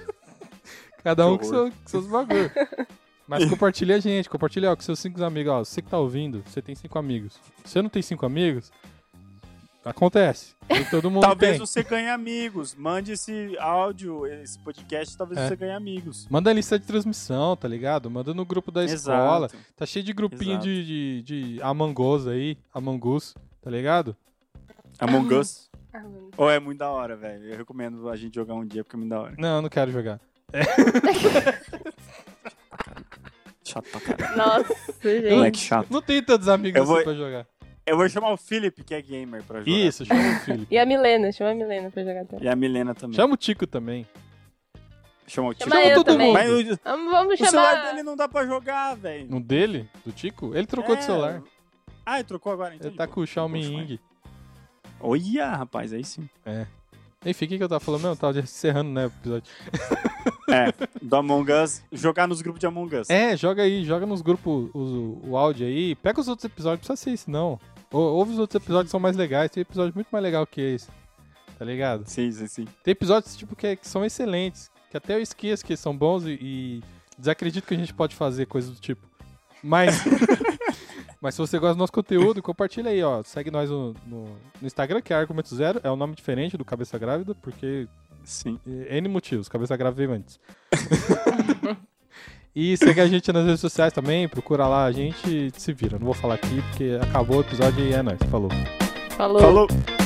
Cada um Que com, seu- com seus bagulho. Mas compartilha a gente, compartilha ó, com seus cinco amigos. Ó, você que tá ouvindo, você tem cinco amigos. Você não tem cinco amigos? Acontece. Nem todo mundo Talvez tem. você ganhe amigos. Mande esse áudio, esse podcast, talvez É. você ganhe amigos. Manda a lista de transmissão, tá ligado? Manda no grupo da escola. Exato. Tá cheio de grupinho Exato. de, de, de Among Us aí, Among Us, tá ligado? Among Us. Ah, mano. Oh, é muito da hora, velho. Eu recomendo a gente jogar um dia porque é muito da hora. Não, eu não quero jogar. Chato pra caralho. Nossa, Moleque gente. chato. Não tem tantos amigos Eu assim vou- pra jogar. Eu vou chamar o Felipe, que é gamer, pra jogar. Isso, chama o Felipe. E a Milena, chama a Milena pra jogar também. E a Milena também. Chama o Tico também. Chama o Tico. Chama eu todo também. mundo. Mas o, Vamos, vamos o celular chamar... dele não dá pra jogar, velho. No dele, do Tico, ele trocou de É. celular. Ah, ele trocou agora, então. Ele tá com o Xiaomi Ying. Olha, rapaz, aí sim. Enfim, o que, que eu tava falando mesmo? Eu tava encerrando, né, o episódio. É, do Among Us, jogar nos grupos de Among Us. É, joga aí, joga nos grupos o, o áudio aí. Pega os outros episódios, não precisa ser isso, não. Ou- Ouve os outros episódios que são mais legais. Tem episódio muito mais legal que esse. Tá ligado? Sim, sim, sim. Tem episódios, tipo, que, que são excelentes. Que até eu esqueço que são bons e, e Desacredito que a gente pode fazer coisas do tipo. Mas, mas se você gosta do nosso conteúdo, compartilha aí, ó. Segue nós no, no, no Instagram, que é Argumento Zero. É um nome diferente do Cabeça Grávida, porque... Sim. N motivos, Cabeça Grávida veio antes. E segue a gente nas redes sociais também, procura lá a gente e se vira. Não vou falar aqui, porque acabou o episódio e é nóis. Falou. Falou. Falou!